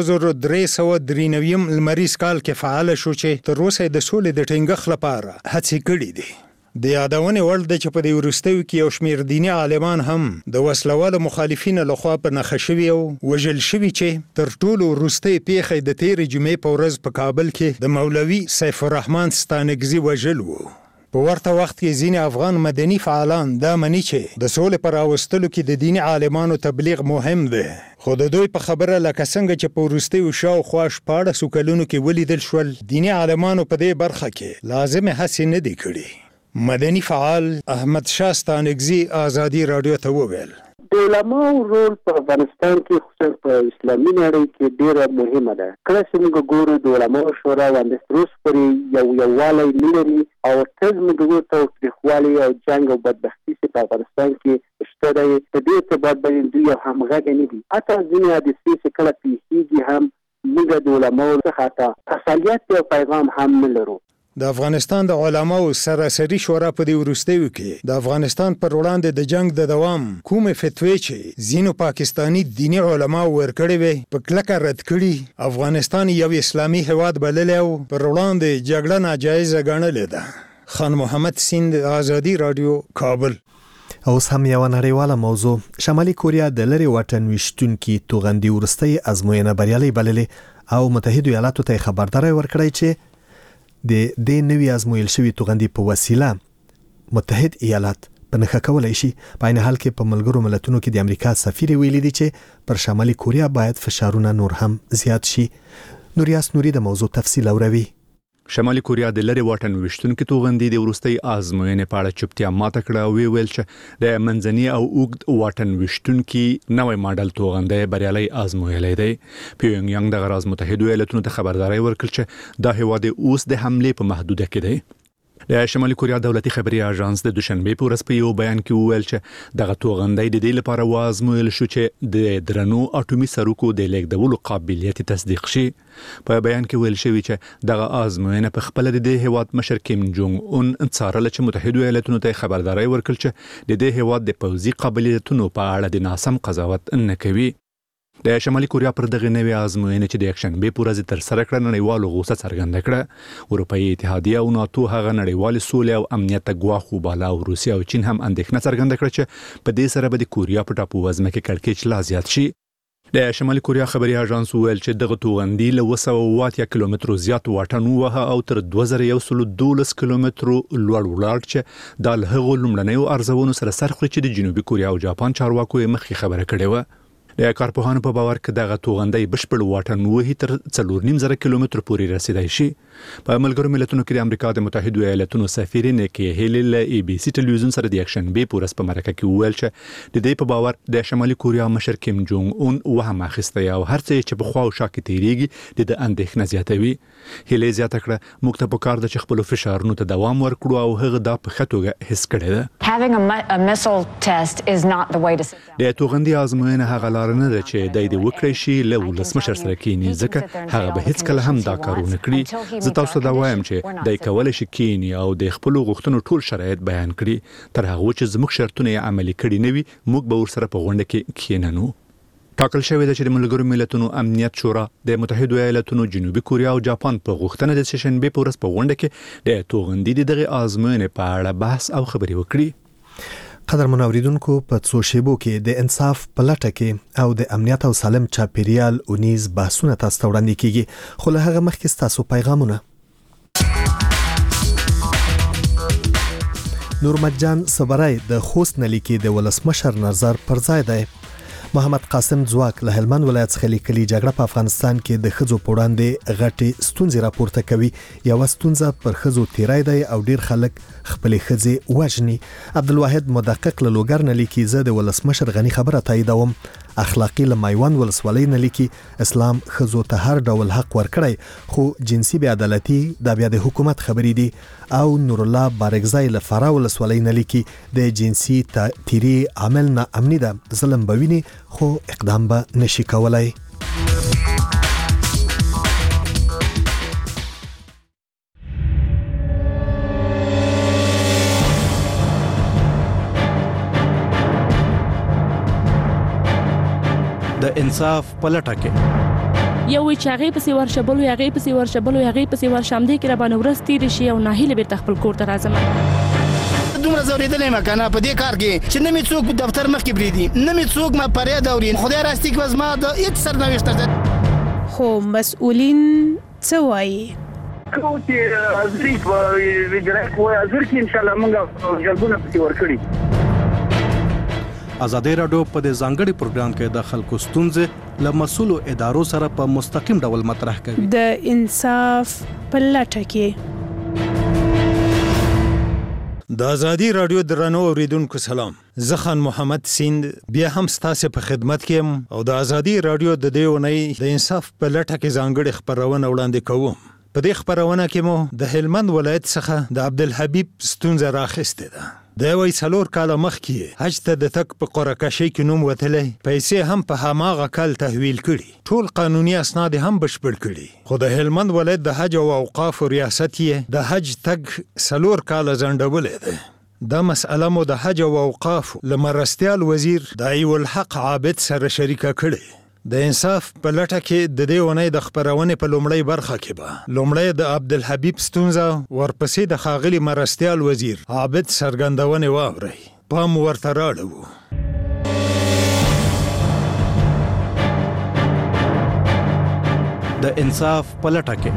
S5: 1393 لمریز کال کې فعال شو چې تر اوسه د سولې د ټینګښت لپاره هڅې کړې دي. د یادونې وړ ده چې په دې وروستیو کې یو شمېر دیني عالمان هم د وسلوالو مخالفینو لخوا په نښه شوي او وژل شوي چې تر ټولو وروستۍ پیښه د تېرې جمعې په ورځ په کابل کې د مولوي سیف الرحمن ستانکزي وژل و. په ورته وخت کې ځینې افغان مدني فعالان دا مني چې د سولې پر راوستلو کې د دیني عالمانو تبلیغ مهم دی. خو د دوی په خبره لکه څنګه چې په وروستیو شاوخوا 14 کلونو کې ولیدل شول دیني عالمانو په دې برخه کې لازمه هڅې نه دي کړې. مدني فعال احمد شاه ستانکزي ازادي رادیو ته وویل
S24: د علماو رول په افغانستان کې خصوصا په اسلامي نړۍ کې ډېره مهمه ده. کله چې موږ ګورو د علماو شورا باندې تر اوسه پورې یووالی نه لري او تل موږ ګورو تاوتریخوالی او جنګ او بدبختي چې په افغانستان کې شته دی. په دې اعتبار باندې دوی یو همغږي نه دي. حتی ځینې حادثې چې کله پیښیږي هم موږ د علماو څخه حتی تسلیت او پیغام هم نه لرو.
S5: د افغانستان د علماو سراسري شورا په دې وروستیو کې د افغانستان پر وړاندې د جنگ د دوام کومه فتوی چې ځینو پاکستانی دینی علماو ورکړې وي په کلکه رد کړي. افغانستان یو اسلامي هیواد بللی او پر وړاندې جګړه ناجایزه ګڼلې ده. خان محمد سیند ازادي رادیو کابل.
S1: اوس هم یو نړیواله موضوع. شمالي کوریا د لری واټن وشتونکو توغندي ورستۍ ازموینه بریالي بللې او متحده ایالاتو ته خبرداري ورکړې چې د دې نوې ازمویل شوی توغندي په وسیله متحد ایالات په نخښه کولای شي. په عین حال کې په ملګرو ملتونو کې د امریکا سفیر ویلي دی چې پر شمالي کوریا باید فشارونه نور هم زیات شي. نوریاس نوري د موضوع تفصیل اوروي.
S25: شمالي کوریا د لری واټن وشتونکو توغندي د وروستۍ ازموینې په اړه چوپتیا ماته کړه او ویل چې د منځني او اوږد واټن وشتونکو نوې ماډل توغندي بریالي ازمویلی دی. پیونګ یانګ د غراز متحده ایالاتونو ته خبرداري ورکړه چې دا هیواد اوس د حمله په محدوده کې دی. د شمالي کوریا دولتي خبري اژانس د دوشنبه په ورځ په یو بیان کې وویل چې دغه توغندي د دې لپاره وازمویل شو چې د درنو اټومي سرکو د لیږدولو قابلیت تصدیق شي. په بیان کې ویل شوی چې دغه ازموینه په خپل د هیواد مشر کیم جونګ اون څارل چې متحده ایالاتونو ته خبرداري ورکړي چې د دې هیواد د پوځي قابلیتونو په اړه د ناسم قضاوت نه کوي. د شمالي کوریا پر دغه نوې ازموینه چې د یکشنبه په ورځ تر سره کړه نړیوالو غوسه څرګنده کړه. اروپאי اتحادیه او ناتو هغه نړیوال سولې او امنیت ګواښ وباله او روسیا او چین هم اندېښنه څرګنده کړه چې په دې سره به د کوریا په ټاپو وزمه کې کړکېچ لا زیات شي. د شمالي کوریا خبري اژانس ویل چې دغه توغندي له 280 کیلومترو زیات واټن وه او تر 2112 کیلومترو لوړ ولاړ چې د هغو لومړنیو ارزونو سره سر خوري چې د جنوبي کوریا او جاپان چارواکو یې مخکې خبره کړې و. د کارپوهانو په باور کې دغه توغندي بشپړ واټن وهي تر 4.5 کیلومتر پورې رسیدای شي. په ملګرو ملتونو کې د امریکا د متحده ایالاتونو سفیر نیکی هیلی له ای بي سي ټلویزیون سره د یکشنبه په ورځ په مرکه کې وویل چې د دې په باور د شمالي کوریا مشر کیم جونګ اون وهم اخیسته او هر څه چې په خوا او شا کې تیریږي د اندېښنه زیاتوي. هیلی زیاته کړه موږ ته پکار ده چې خپل فشارونو ته دوام ورکړو او هغه دا په خټوګه حس کړي ده. د توغندي ازموینه هغه لار لاره نه ده چې دای دې وکړي شي له ولسمشر سره کینی ځکه هغه به هیڅ کله هم دا کارونه کړی. زه تاسو ته وایم چې دای کولای شي کینی او د خپل غوښتنو ټول شرایط بیان کړي تر هغه چې زموږ شرطونه یې عملي کړي نه وي موږ به ورسره په غونډه کې کیننو. ټاکل شوی ده چې د ملګرو ملتونو امنیت شورا د متحده ایالاتونو جنوبي کوریا او جاپان په غوښتنه د سشنبه په ورځ په غونډه کې د توغندي دغه آزموینې په اړه بحث او خبرې وکړي.
S1: قدرمن اوریدونکو په څو شیبو کې د انصاف په لټه کې او د امنیت او سالم چاپیریال اونیز بحثونه تاسو ته وړاندې کیږي خو له هغه مخکې تاسو پیغامونه. نورمحمد صبرای د خوست نلیکي د ولسمشر نظر پر ځای دی. محمد قاسم ځواک له هلمند ولایت څخه لیکلي جګړه په افغانستان کې د ښځو په وړاندې غټې ستونزې راپورته کوي. یوه ستونزه پر ښځو تیری دی او ډیر خلک خپلې ښځې وژني. عبدالواحد مدقق له لوګر نه لیکي زه د ولسمشر غني خبره تاییدوم. اخلاقی له میوند ولسوالۍ نه لیکي اسلام ښځو ته هر ډول حق ورکړی خو جنسي بې عدالتي دا بیا د حکومت خبرې دي. او نور الله بارګزای له فرا ولسوالۍ نه لیکي د جنسي تیری عمل نه امني ده ظلم بویني خو اقدام به نشي کولای.
S10: د انصاف په لټه کې
S11: یو چې هغه پسې ورشبلو هغه پسې ورشبلو هغه پسې ورشم دي کې را باندې ورستي رشي او ناهیله بیرته خپل کور ته راځم.
S21: دومره زوریدلې ما کنه په دې کار کې چې نه می څوک دفتر مخ کې بریدي نه می څوک ما پرې دورین خدای راستي کې وزما د هیڅ سرنوشت ده.
S17: خو مسؤلین څه وایي؟
S12: کوم چې ازری په ویډرا کوی ازر کې ان شاء الله موږ جلبونه پکې ورکړي.
S10: ازادي رادیو په دې ځانګړي پروګرام کې د خلکو ستونزې له مسؤلو ادارو سره په مستقیم ډول مطرح کوي.
S17: د انصاف په لټه کې
S5: د ازادي رادیو درنو اوریدونکو سلام. زه خان محمد سیند بیا هم ستاسو په خدمت کې یم او د ازادي رادیو د دې ونې د انصاف په لټه کې ځانګړي خبرونه وړاندې کوم. په دې خبرونه کې مو د هلمند ولایت څخه د عبدالحبیب ستونزه راخسته ده. د وای څلور کاله مخکې حج ته د تک په قرعه‌کشي کې نوم وتلی پیسې هم په هماغه کال تحویل کړي ټول قانوني اسناد هم بشپړ کړي خو د هلمند ولایت د حج او اوقاف ریاست یې د حج تګ څلور کاله ځنډولې ده. دا مسأله مو د حج او اوقاف لمرستيال وزیر د ایو الحق عابد سره شریکه کړي. د انصاف په لټه کې د دې ونې د خبرونې په لومړی برخه کې به لومړی د عبدالحبیب ستونزه ورپسې د ښاغلي مرستيال وزیر عابد څرګندونې واورئ. پام ورته راړو.
S10: د انصاف په لټه کې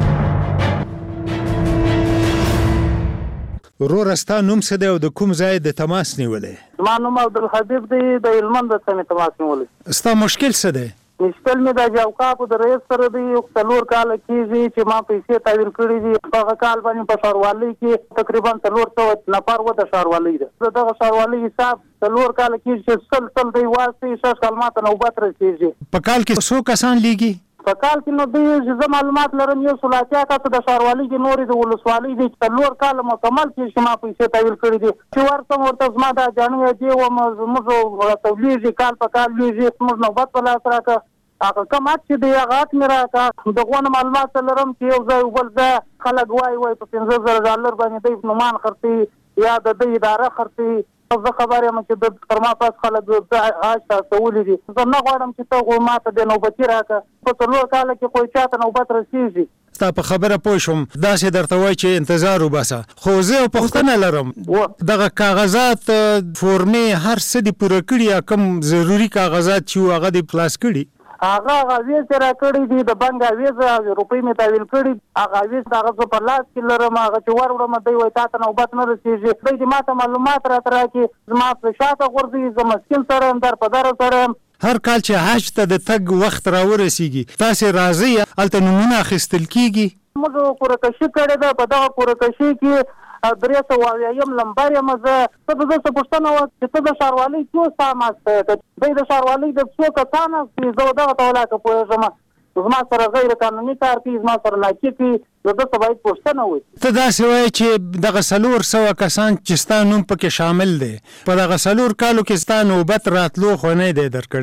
S5: ورستا نوم څه دی او د کوم ځای د تماس نیولې؟
S12: زما نوم عبدالحبیب دی د هلمند څخه تماس نیولې.
S5: ستا مشکل څه دی؟
S12: مشکل مې د اوقافو د رئیس سره دی څلور کال کېږي چې ما پیسې تحویل کړې دي. هغه کال باندې په ښاروالۍ کې تقریبا 300 نفر و د ښاروالۍ ده. دغه ښاروالۍ حساب 3 کال کېږي چې سل دی واسطه 6 کال ماته نوبت رسیږي.
S5: په کال کې څو کسان لیږي؟
S12: په کال کې نو دوی چې معلومات لرم یو سلاتیا کا د ښاروالۍ کې نورې د ولسوالۍ دي 3 کال مکمل کې ما پیسې تحویل کړې دي چې ورته زما دا جانوي دی و موږ تولېږي کال په کال لیږي موږ نوبت په لاس راکړه. هغه کوم چې دی هغه مې راکړه دغه معلومات لرم چې یو ځای بل ځای خلک وای په $15,000 باندې د نومان خرڅي یا د اداره خرڅي. زه خبر یم چې د فرما پاس خلک آج تاسو ولې دي. زه نه غواړم چې ته ماته د نوبتي راکړه په 3 کال کې کوئی چاته نوبت رسیږي.
S5: ستا په خبره پوه شوم داسې درته وای چې انتظار وباسه خو زه پوښتنه لرم دغه کاغذات فورمې هر څه دی پوره کړي یا کوم ضروری کاغذات چې هغه دی خلاص کړي؟
S12: هغه غویز را کړی دي د بانک غویز روپۍ مې تحویل کړي هغه غویز هغه په لاس کې لرم هغه چې وروړم دی وای تاسو نوبت نه رسیږي. دوی ماته معلومات راکړي زما په شاته غورځي زما مسکین سره در په در سره
S5: هر کال چې حج ته د تګ وخت را ورسیږي تاسو راځي الته نمونه اخیستل کیږي.
S12: موږ قرعه‌کشي کړې ده په دغه قرعه‌کشي کې 300 لمبر یم زه څه پوښتنه وکړه چې ته د ښاروالۍ څو ساماسته د ښاروالۍ د څو کسانو چې زه دغه تولا کې پوهېږم زما سره غیر قانوني کار کوي زما سره لاکي کوي زه دغه باید پوښتنه وکړم.
S5: ته داسې وایې چې دغه 400 کسان چې ستا نوم پکې شامل دی په دغه 4 کالو کې ستا نوبت راتلو خو نه دی درکړی؟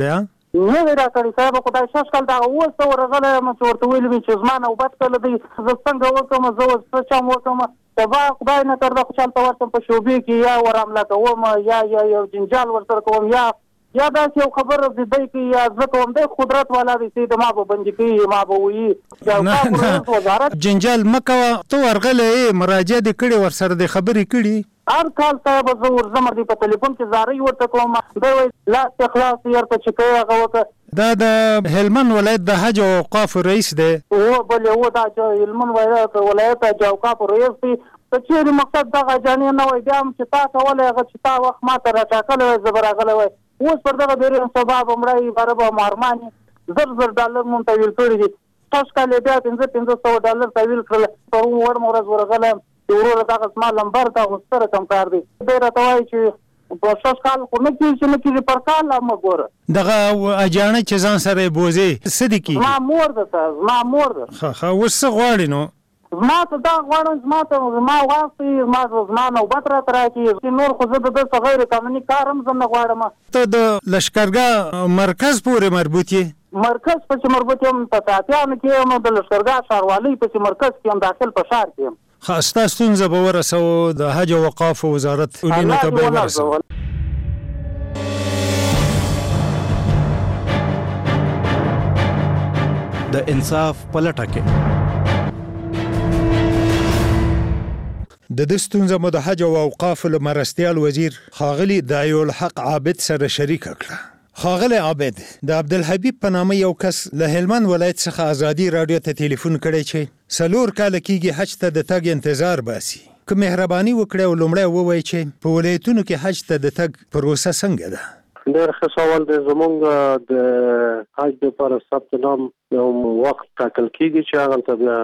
S12: نه وی راکړی صاحب خدای شش کال دا اوس ته ورغلی یم چې ورته ویلي وي چې زما نوبت کله دی زه څنګه وکړم زه اوس څه چم وکړم سبا خدای نه کړده خوشحال ته ورشم په شعبې کې یا ور حمله کوم یا یو جنجال ورسره کوم یا داسې یو خبره دی کوي یا زه کوم دی قدرت والا دی چې ما به بندي کوي ما به وایي وزارت
S5: جنجال مه کوه ته ورغلی مراجعه دې کړې ورسره دې خبرې کړي
S12: هر کال صاحب زه ورځم دې په ټلیفون کې زارۍ ورته کوم دی وایي لاس اخلاص یې ورته چې کوي هغه وکړه
S5: دا د هلمند ولایت د حج او اوقاف رئیس دی
S12: بلې دا چې هلمند ولایت حج او اوقاف رئیس دی ته چیرې مقصد دغه جانې نه وای بیا هم چې تا کولی هغه چې تا وخت ما ته راټاکلی وای زه به راغلی وای اوس پر دغه ډېرې سبا به مړی باره به مهرمان زر ډالر مونږ تحویل کړي دي شش کال یې بیا 500 ډالر تحویل کړل پرون وړم ورځ ورغلی یم چې وروره دغه زما لمبر ته اوس رقم کار دی دی راته وایي چې په شش کال خو نه کېږي چې نه کېږي پر کال هم ګوره
S5: دغه اجاڼه چې ځان سره یې بوځې څه دې کېږي
S12: زما مور ده زما مور ده
S5: ښه اوس څه غواړې نو
S12: زما ته دا غواړم زما واستي زما نوبت راته راکړي نور خو زه د ده څه غیر قانوني کار هم زه نه غواړم
S5: ته د لښکرګاه مرکز پورې مربوط یې
S12: مرکز پسې مربوط یم په تاتیانو کې یم د لښکرګاه ښاروالۍ پسې مرکز کې یم داخل په ښار کې یم
S5: ښه ستا ستونزه به ورسوو د حج او اوقافو وزارت اولینو ته به یې ورسوو
S10: د انصاف په لټه کې
S5: د دې ستونزه مو د حج او اوقاف له مرستیال وزیر ښاغلي دایالحق عابد سره شریکه کړه ښاغلی عابد د عبدالحبیب په نامه یو کس له هلمند ولایت څخه ازادي راډیو ته ټلیفون کړی چې 4 کاله کېږي حج ته د تګ انتظار باسي که مهرباني وکړئ او لومړی ووایي چې په ولایتونو کې حج ته د تګ پروسه څنګه ده
S24: ډېر ښه سوال دی زموږ د حج دپاره ثبت نام یو وخت ټاکل کېږي چې هغلته بیا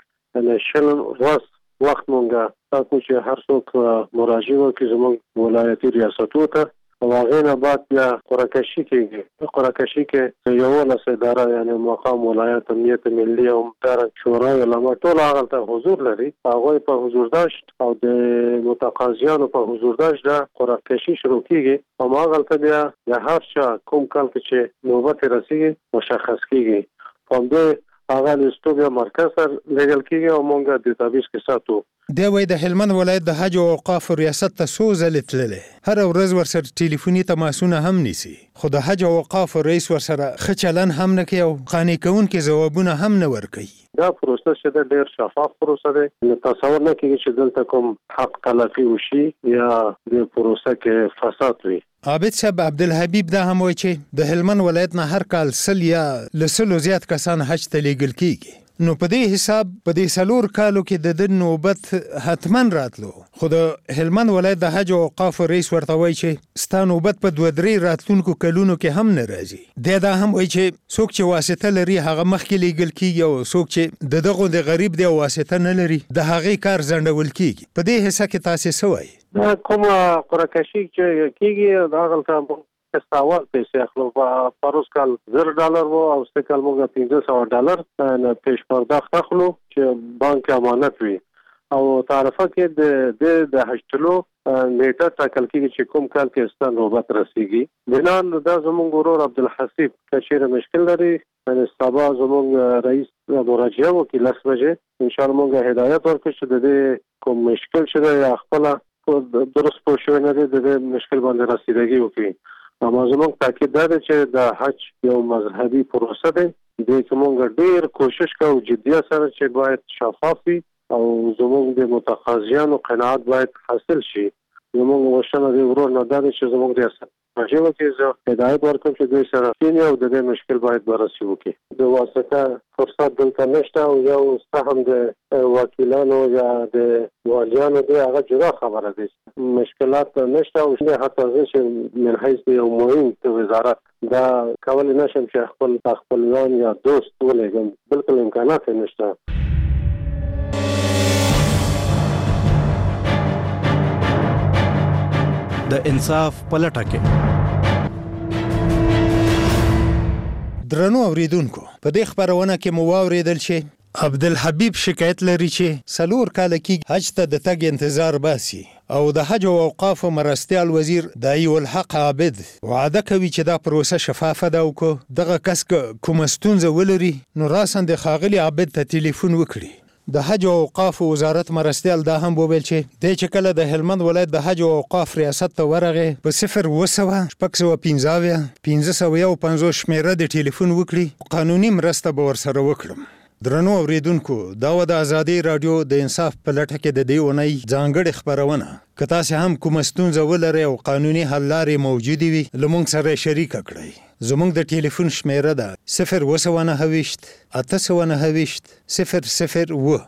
S24: خلک شل ورځ وخت مونږ تاسو چې هر څوک مراجعه وکړي زموږ ولایتي ریاستو ته او هغې نه بعد بیا قرعه کشي کېږي قرعه کشي کې 11 اداره یعنی مقام ولایت امنیت ملي او همدارنګه شورا علما ټول هغلته حضور لري هغوی په حضور داشت او د متقاضیانو په حضور داشت دا قرعه کشي شروع کېږي او هغلته بیا د هر چا کوم کال کې چې نوبت رسېږي مشخص کېږي په همدې هغه لیستو بیا مرکز ته لیږل کېږي او مونږ ډیټابیس کې ساتو
S5: دی وایي د هلمند ولایت د حج او اوقافو ریاست ته څو ځلې تللی هره ورځ ورسره ټلیفوني تماسونه هم نیسي خو د حج او اوقافو رئیس ورسره ښه چلن هم نه کوي او قانع کوونکي ځوابونه هم نه ورکوي
S24: دا پروسه چې ده ډېر شفاف پروسه دی تصور نه کېږي چې دلته کوم حق تلافي وشي یا د پروسه کې فساد وي
S5: عابد صاحب عبدالحبیب دا هم وایي چې د هلمند ولایت نه هر کال 100 یا له 100 زیات کسان حج ته لیږل کېږي نو په دې حساب په دې 4 کالو کې د نوبت حتما راتلو خو د هلمند ولایت د حج او اوقاف رئیس ورته وایي چې ستا نوبت په 2-3 راتلونکو کلونو کې هم نه راځي دا هم وایي چې څوک چې واسطه لري هغه مخکې لیږل کېږي او څوک چې د دغو د غریب دی واسطه نه لري د هغې کار ځنډول کېږي په دې حصه کې تاسې څه وایي
S24: دا کومه قرعه کشي چې کېږي د هغلته استاوال پیسې اخلو پروس کال $10 وو او ست کال موږ $500 نه پیش پرداخت اخلو چې بانک امانت وي او تعرفه کې د حجتلو نیټه ټاکل کېږي چې کوم کال کې ستا نوبت رسیږي بنان دا زموږ ورور عبدالحسیب کچېره مشکل لري یعنې سبا زموږ رئیس مراجعه وکړي 10 بجې انشاءالله موږ هدایت ورکړو چې د دې کوم مشکل چې دی یا خپله درست پوه شوی نه دی د دې مشکل باندې رسیدګي وکړي اما زموږ تاکید دا دی چې د حج یو مذهبي پروسه دی دې کې موږ ډېر کوشش کوو جدیت سره چې باید شفاف وي او زموږ د متقاضیانو قناعت باید حاصل شي زموږ غوښتنه د ورور نه دا دی چې زموږ ریاست مراجعه وکړي زه هدایت ورکړم چې دوی سره کښېني او د دې مشکل باید بررسي وکړي د واسطه فرصت دلته نشته او یو سهم د وکیلانو یا د والیانو دی هغه جدا خبره دی مشکلات نشته او حتی زه چې من حیث یو مهم د وزارت دا کولی نشم چې خپلوان یا دوست ولېږم بلکل امکانات یې نشته
S10: د انصاف په لټه کې
S5: درنو اوریدونکو په دې خبرونه کې مو واوریدل چې عبدالحبیب شکایت لري چې 4 کال کې حج ته د تګ انتظار باسي او د حج او اوقاف مرستیال وزیر دایي الحق عابد وعده کوي چې دا پروسه شفافه ده او دغه کس کوم ستونزه ولري نو راسن د خاغلی عابد ته ټلیفون وکړي. د حج او اوقاف وزارت مرستیال دا هم وویل چې د چکله د هلمند ولایت د حج او اوقاف ریاست ته ورغه په 0 شمیره د ټلیفون وکړي قانوني مرسته به ورسره وکړم. درنو اوریدونکو دا و د ازادي رادیو د انصاف په لټه کې د دې ونی ځانګړي خبرونه که تاسو هم کوم ستونزه ولرئ او قانوني حل لارې موجودې وي لمونږ سره شریک کړئ. زموږ د ټلیفون شمیره ده 029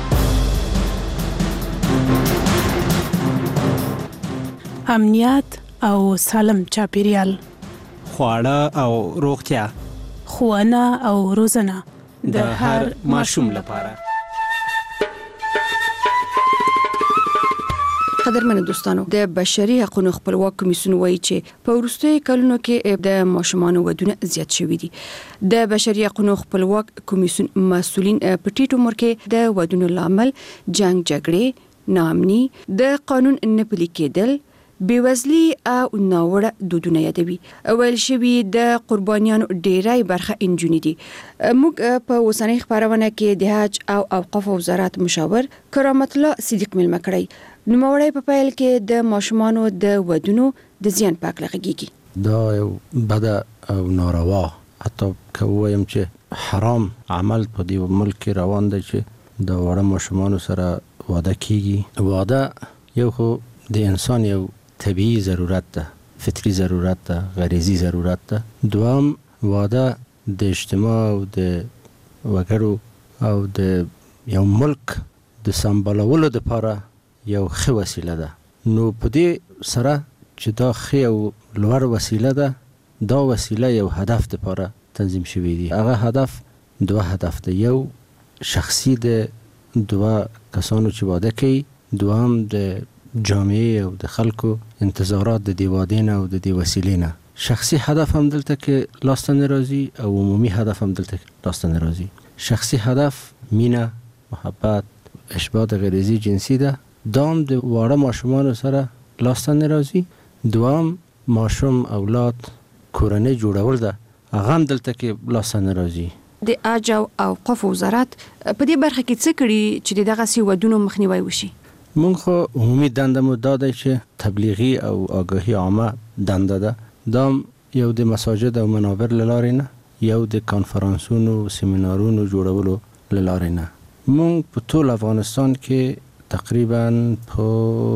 S17: امنیت او سالم چاپیریال،
S4: خواړه او روغتیا،
S17: ښوونه او روزنه
S4: د هر ماشوم لپاره.
S9: قدرمن دوستانو، د بشري حقوقو خپلواک کمیسیون وایي چې په وروستیو کلونو کې د ماشومانو ودونه زیات شوي دي. د بشري حقوقو خپلواک کمیسیون مسؤلین په ټیټ عمر کې د ودونو لامل جنگ جګړې، ناامني، د قانون نه پلي کېدل، بیوزلي او ناوړه دودونه یادوي. ویل شوي د قربانیانو ډیری برخه انجونې دي. موږ په اوسنۍ خبرونه کې د حج او اوقاف وزارت مشاور کرامت الله صدیق ملمه کړی. نوموړی په پیل کې د ماشومانو د ودونو د زیان په اړه غږیږي.
S13: دا یو بد او ناروا، حتی که وایم چې حرام عمل په دې ملک کې روان دی چې د وړو ماشومانو سره واده کیږي. واده یو خو د انسان یو طبیعي ضرورت ده، فطری ضرورت ده، غریزي ضرورت ده. دوام واده د اجتماع او د وګړو او د یو ملک د سمبالولو لپاره یو ښه وسیله ده. نو په دې سره چې دا ښه او لوړ وسیله ده، دا وسیله یو هدف لپاره تنظیم شوی دی. هغه هدف 2 هدف ده. یو شخصي د 2 کسانو چې واده کوي، دوام د جامعه او د خلکو انتظارات د دی واده نه او د دی وسیلې نه. شخصي هدف هم دلته کې لاسته نه راځي او عمومي هدف هم دلته لاسته نه راځي. شخصي هدف مینه، محبت، اشباع د غریزي جنسي ده. دام د واړه ماشومانو سره لاسته نه راځي. دوام ماشوم اولاد کورنۍ جوړول ده، هغه هم دلته کې لاسته نه راځي.
S9: د حج او اوقاف وزارت په دې برخه کې څه کړي چې دغه سی ودونو مخنیوي وشي؟
S13: مونږ خو عمومي دنده مو دا ده چې تبلیغي او آگاهي عامه دنده ده. دا یو د مساجد او منابر لارې نه، یو د کانفرانسونو سیمینارونو جوړولو لارې نه. مونږ په ټول افغانستان کې تقریبا په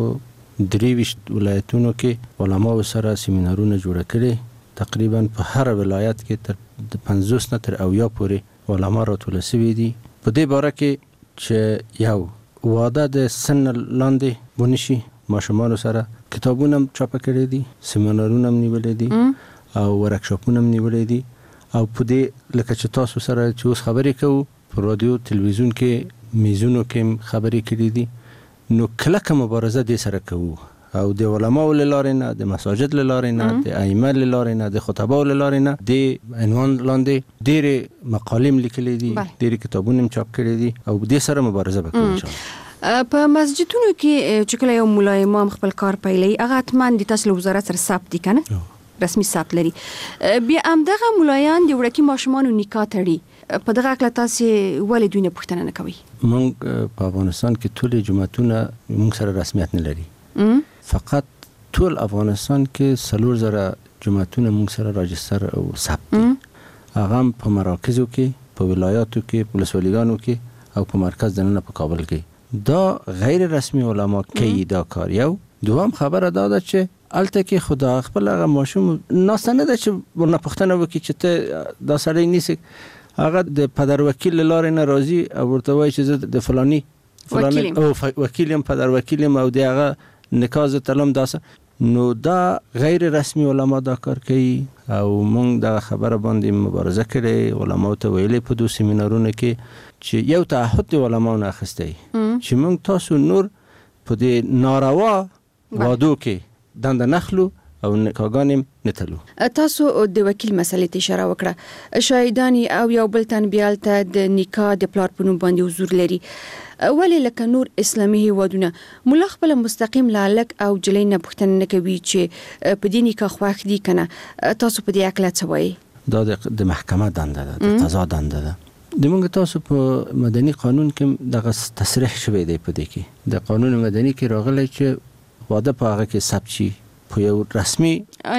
S13: 23 ولایتونو کې علماو سره سیمینارونه جوړ کړي. تقریبا په هر ولایت کې تر 50 نه تر 80 پورې علما راټول شوي دي. په دې باره کې چې یو واده د سن لاندې بونشي ماشومان سره کتابونه چاپ کړي دي، سیمینارونه نیولې دي او ورکشاپونه نیولې دي. او په دې لکه چې تاسو سره چې اوس خبرې کوو په رادیو تلویزیون کې میزونو کې خبرې کړي دي. نو کلکه مبارزه دې سره کوو او د علماو لارې نه، د مساجد لارې نه، د ائمه لارې نه، د خطباو لارې نه د عنوان لاندې ډېر مقالم لیکلي دي، ډېر کتابونه چاپ کړي دي او دې سره مبارزه وکړو ان شاء الله.
S9: په مسجدونو کې چې کله یو مولا امام خپل کار پیلي، هغه اتمن د تاسو وزارت سره ثبت دي کنه، رسمي ثبت لري. بیا همدغه مولایان د وړکي ماشومانو نکاح تړي، په دغه اړه تاسو ولې دوی نه پوښتنه نه کوي؟
S13: مونږ په افغانستان کې ټول جماعتونه مونږ سره رسمیت نه لري. فقط ټول افغانستان کې 4000 جماعتونه مونږ سره راجستر او ثبت دي. هغه په مراکزو کې، په ولایاتو کې، په ولسوالیانو کې او په مرکز دننه په کابل کې. دا غیر رسمي علما کوي دا کار. یو دوام خبره دا ده چې الته کې خدا خپل هغه ماشوم ناس نه ده چې ورنه پښتنه وکړي چې ته دا سړی نیسې. هغه د پدر وکیل لارې نه راځي او ورته وایي چې زه د فلانی او وکیلم، پدر وکیلم او دی هغه نکاح تلم داسه. نو دا غیر رسمي علما دا کار کوي او مونږ دا خبره باندې مبارزه کړې. علماو ته ویلې په 2 سیمینارونو کې چې یو تعهد د علماو نه اخیستی چې مونږ تاسو نور په دې ناروا وادو کې دنده نخلو او نکاحګان نتلو.
S9: تاسو د وکیل مسلې ته اشاره وکړه، شاهدان او یو بل تن بیالته د نکاح د پلار په نوم باندې حضور لري، ولی لکه نور اسلامي هیوادونه مولا خپل مستقیم لالک او جلې نه پوښتنه نه کوي چې په دې نکاح خوښ دي کنه، تاسو په دې اکله څه وایي؟
S13: دا د محکمه دنده ده، د قضا دنده ده. د موږ تاسو په مدني قانون کې دغه تصریح شوی دی، په دې کې د قانون مدني کې راغلی چې واده په هغه کې ثبت شي په یو رسمي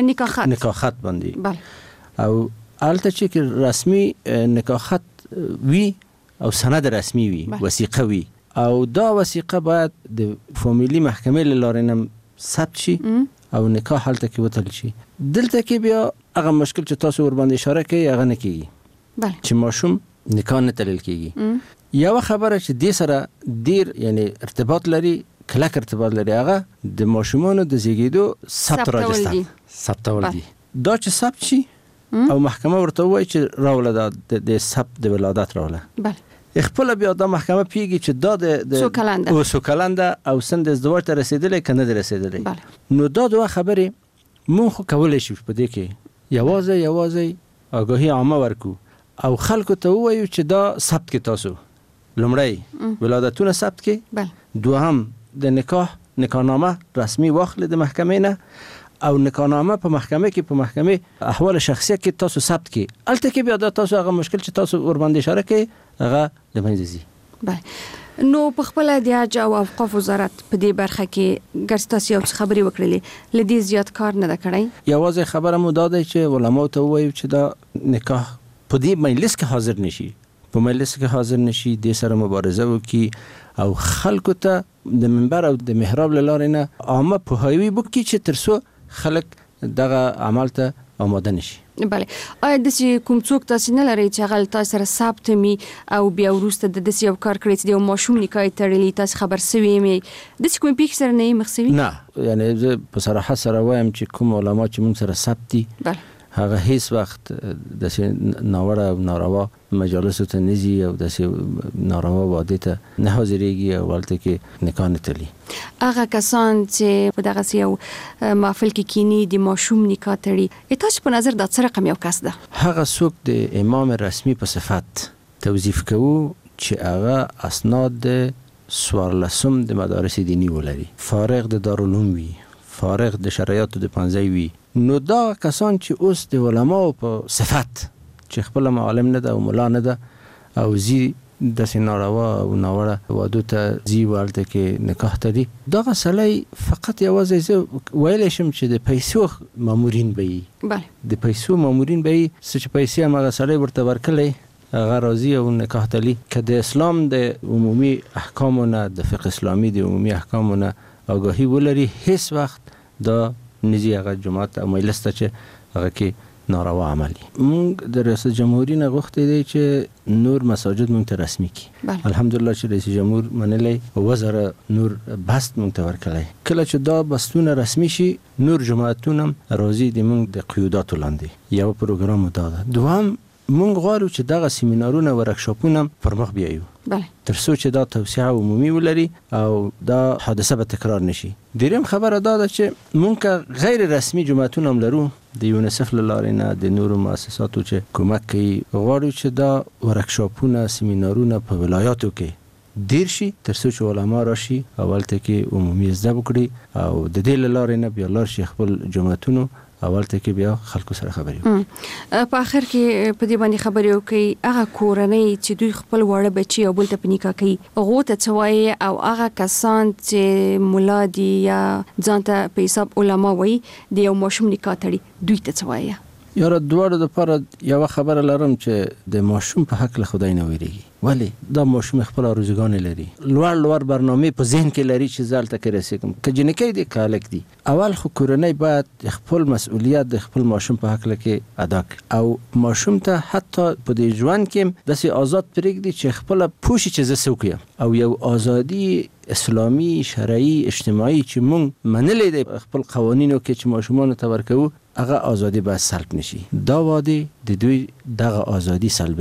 S13: نکاحات باندې. بله. او البته چې رسمي نکاحات وي او سند رسمي وي، وثیقه وي، او دا وثیقه باید د فامیلی محکمې له لارې نه ثبت شي او نکاح هلته کې وتل شي. دلته کې بیا هغه مشکل چې تاسو ور باندې اشاره کوي هغه نه کیږي. بله. چې ماشوم نکاح نه تلل کیږي. یو خبره چې دې سره ډیر یعنی ارتباط لري، کلک ارتباط لري، هغه د ماشومانو د زیږیدو ثبت راجستر ثبتول دي. دا چې ثبت شي او محکمه ورته وایي چې راوله د ثبت د ولادت راوله. بله. خپل بیا د محکمه پیږي چې دا د سوکلنده او سند ازدواج ته رسیدلې کنه نه رسیدلې. نو دا دوه خبرې مونږ خو کولای شو په دې کې یوازې آگاهی عامه ورکو او خلکو ته وایو چې دا ثبت کې تاسو لومړی ولادتونه ثبت کې، دوهم د نکاحنامه رسمي واخلې د محکمې نه، او نکاحنامه په محکمه کې په محکمه احوال شخصیه کې تاسو ثبت کې. البته کې بیا دا تاسو هغه مشکل چې تاسو ور باندې اشاره کوي هغه د منځ ځي.
S9: بله. نو په خپل د حج او اوقاف وزارت په دې برخه کې ګرځتاسي او خبري وکړلې، لدی زیات کار نه کړی.
S13: یوازې خبره مو دا ده چې علماء ته وایي چې دا نکاح په دې مجلس کې حاضر نشي، په مجلس کې حاضر نشي، د سره مبارزه وکړي او خلکو ته د منبر او د محراب له لارې نه عامه پوهاوی وکړي چې ترڅو خلک دغه عمل ته آماده نشي.
S9: بله. آیا داسې کوم څوک تاسو نه لري چې هغه تاسو سره ثبت می او بیا وروسته د داسې یو کار کړی چې د ماشوم نکاح تړلی تاسو خبر سوي می داسې کوم پیښه سره نه مخسوي؟
S13: نه، یعنی زه په صراحت سره وایم چې کوم علما چې موږ سره ثبت دي هغه هیڅ وخت داسې ناوړه او ناروا مجالسو ته نه ځي او داسې ناروا واده ته نه حاضرېږي او هلته کې نکاح نه تلي.
S9: هغه کسان چې په دغه یو محفل کې کینی د ماشوم نکاح تړي، تاسو په نظر دا څه رقم یو کس ده؟
S13: هغه څوک د امام رسمي په صفت توظیف کوو چې هغه اسناد څوارلسم د مدارس دینی ولري، فارغ د دارالعلوم وي، فارغ د شرایطو د پنځه وي. نو دا کسان چې اوس د علماو په صفت چې خپل معلم نه ده او مولا نه ده او زی داسې ناروا او ناوړه وادو ته زی ورته کې نکاح تړي، دغه سړی فقط یوازې زه ویلی شم چې د پیسو مامورین به وي.
S9: بله.
S13: د پیسو مامورین به وي، څه چې پیسې هم هغه سړی ورته ورکړی هغه راضي او نکاح تړي. که د اسلام د عمومي احکامو نه، د فقه اسلامي د عمومي احکامو نه آگاهی ولري، هیڅ وخت دا نزی هغه جماعت او مجلس ته چې هغه کې ناروا عملی. مونږ د رئیس جمهوریت نه غوښتي دی چې نور مساجد مونږ ته رسمي کړي. الحمدلله چې رئیس جمهور منلی وزاره نور بست مونږ ته ورکړی. کله چې دا بستونه رسمي شي نور جماعتونه راضي دي مونږ د قیوداتو لاندې. یو پروګرام دا ده. دوهم مونږ غواړو چې دغه سیمینارونه او ورکشاپونه پر مخ بیایو.
S9: بله.
S13: ترڅو چې دا توسعه عمومي ولري او دا حادثه به تکرار نشي. دریم خبره دا ده چې مونږ غیر رسمي جماعتونه هم لرو د یونیسف له لارې نه، د نورو مؤسساتو چې کومک کوي. غواړو چې دا ورکشاپونه سیمینارونه په ولایاتو کې ډیر شي ترڅو چې علما راشي او هلته کې عمومي زده وکړي او د دې له لارې نه بیا لار شي خپل جماعتونو اول ته کې بیا خلکو سره خبرې وکړي.
S9: په اخر کې په دې باندې خبرې وکړي هغه کورنۍ چې دوی خپل واړه بچي او بل ته په نکاح کوي هغه ته څه وایي او هغه کسان چې مولا دي یا ځان ته په حساب علما وایي د یو ماشوم نکاح تړي دوی ته څه وایي؟
S13: یاره دواړو دپاره یوه خبره لرم چې د ماشوم په حق له خدای نه ویریږي. ولی دا ماشوم خپل آرزوګانې لري، لوړ برنامې په ذهن کې لري چې زه هلته کې رسېږم، که جنکۍ دي که هلک دي. اول خو کورنۍ باید خپل مسؤلیت د خپل ماشوم په حق کې ادا کړي او ماشوم ته حتی په دې ژوند کې داسې آزاد پرېږدي چې خپله پوه شي چې زه څوک یم او یو ازادي اسلامي شرعي اجتماعي چې مونږ منلی دی خپل قوانینو کې چې ماشومانو ته ورکوو هغه ازادي باید سلب نشي. دا واده د دوی دغه ازادي سلبوي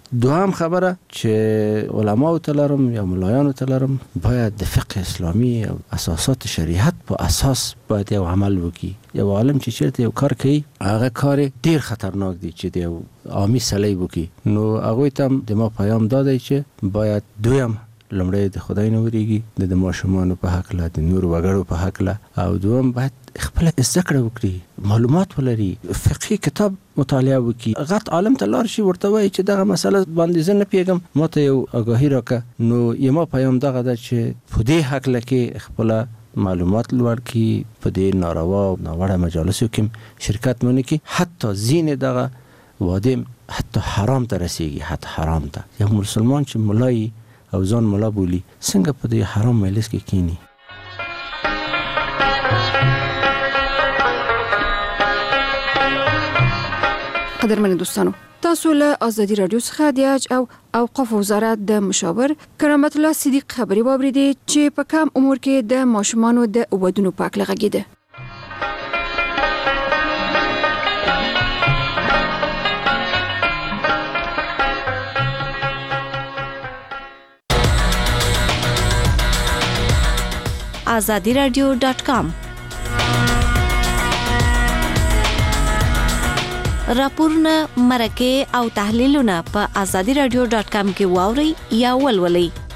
S13: دوهم خبره چې علماو تلرم یا ملایانو تلرم باید د فقه اسلامی او اساسات شریعت په اساس باید یو عمل وکړي. یو عالم چې چیرته یو کار کوي هغه کار ډیر خطرناک دی چې یو عامي سړی وکړي. نو هغه ته د ما پیغام دادی چې باید دویم لمړی د خدای نه وریږي د ماشومانو په حق له د نور وګړو په حق له او دوم باید خپل زده کړه وکړي معلومات ولري فقهي کتاب مطالعه وکړي غټ عالم ته لار شي ورته وایي چې دغه مسله باندې زه نه پیږم ما ته یو آگاهی راکړه. نو یما پیغام دغه ده چې په دې حق لکه خپل معلومات لوړ کی په دې ناروا او ناوړه مجالسو کې شرکت مونږ کې حتی زین دغه واده حتی حرام ته رسیږي. حتی حرام ته یو مسلمان چې ملای او ځان ملا بولی څنګه په دې حرام مجلس کې کینی.
S9: قدرمن دوستانو تاسو له ازادي رادیو څخه د حج او اوقاف وزارت د مشاور کرامت الله صدیق خبري واوریدي چې په کم امور کې د ماشومانو د ودونو پاک لغږیده.
S14: azadiradio.com راپورونه مرکه او تحلیلونه په azadiradio.com کې واوري یا ولولئ.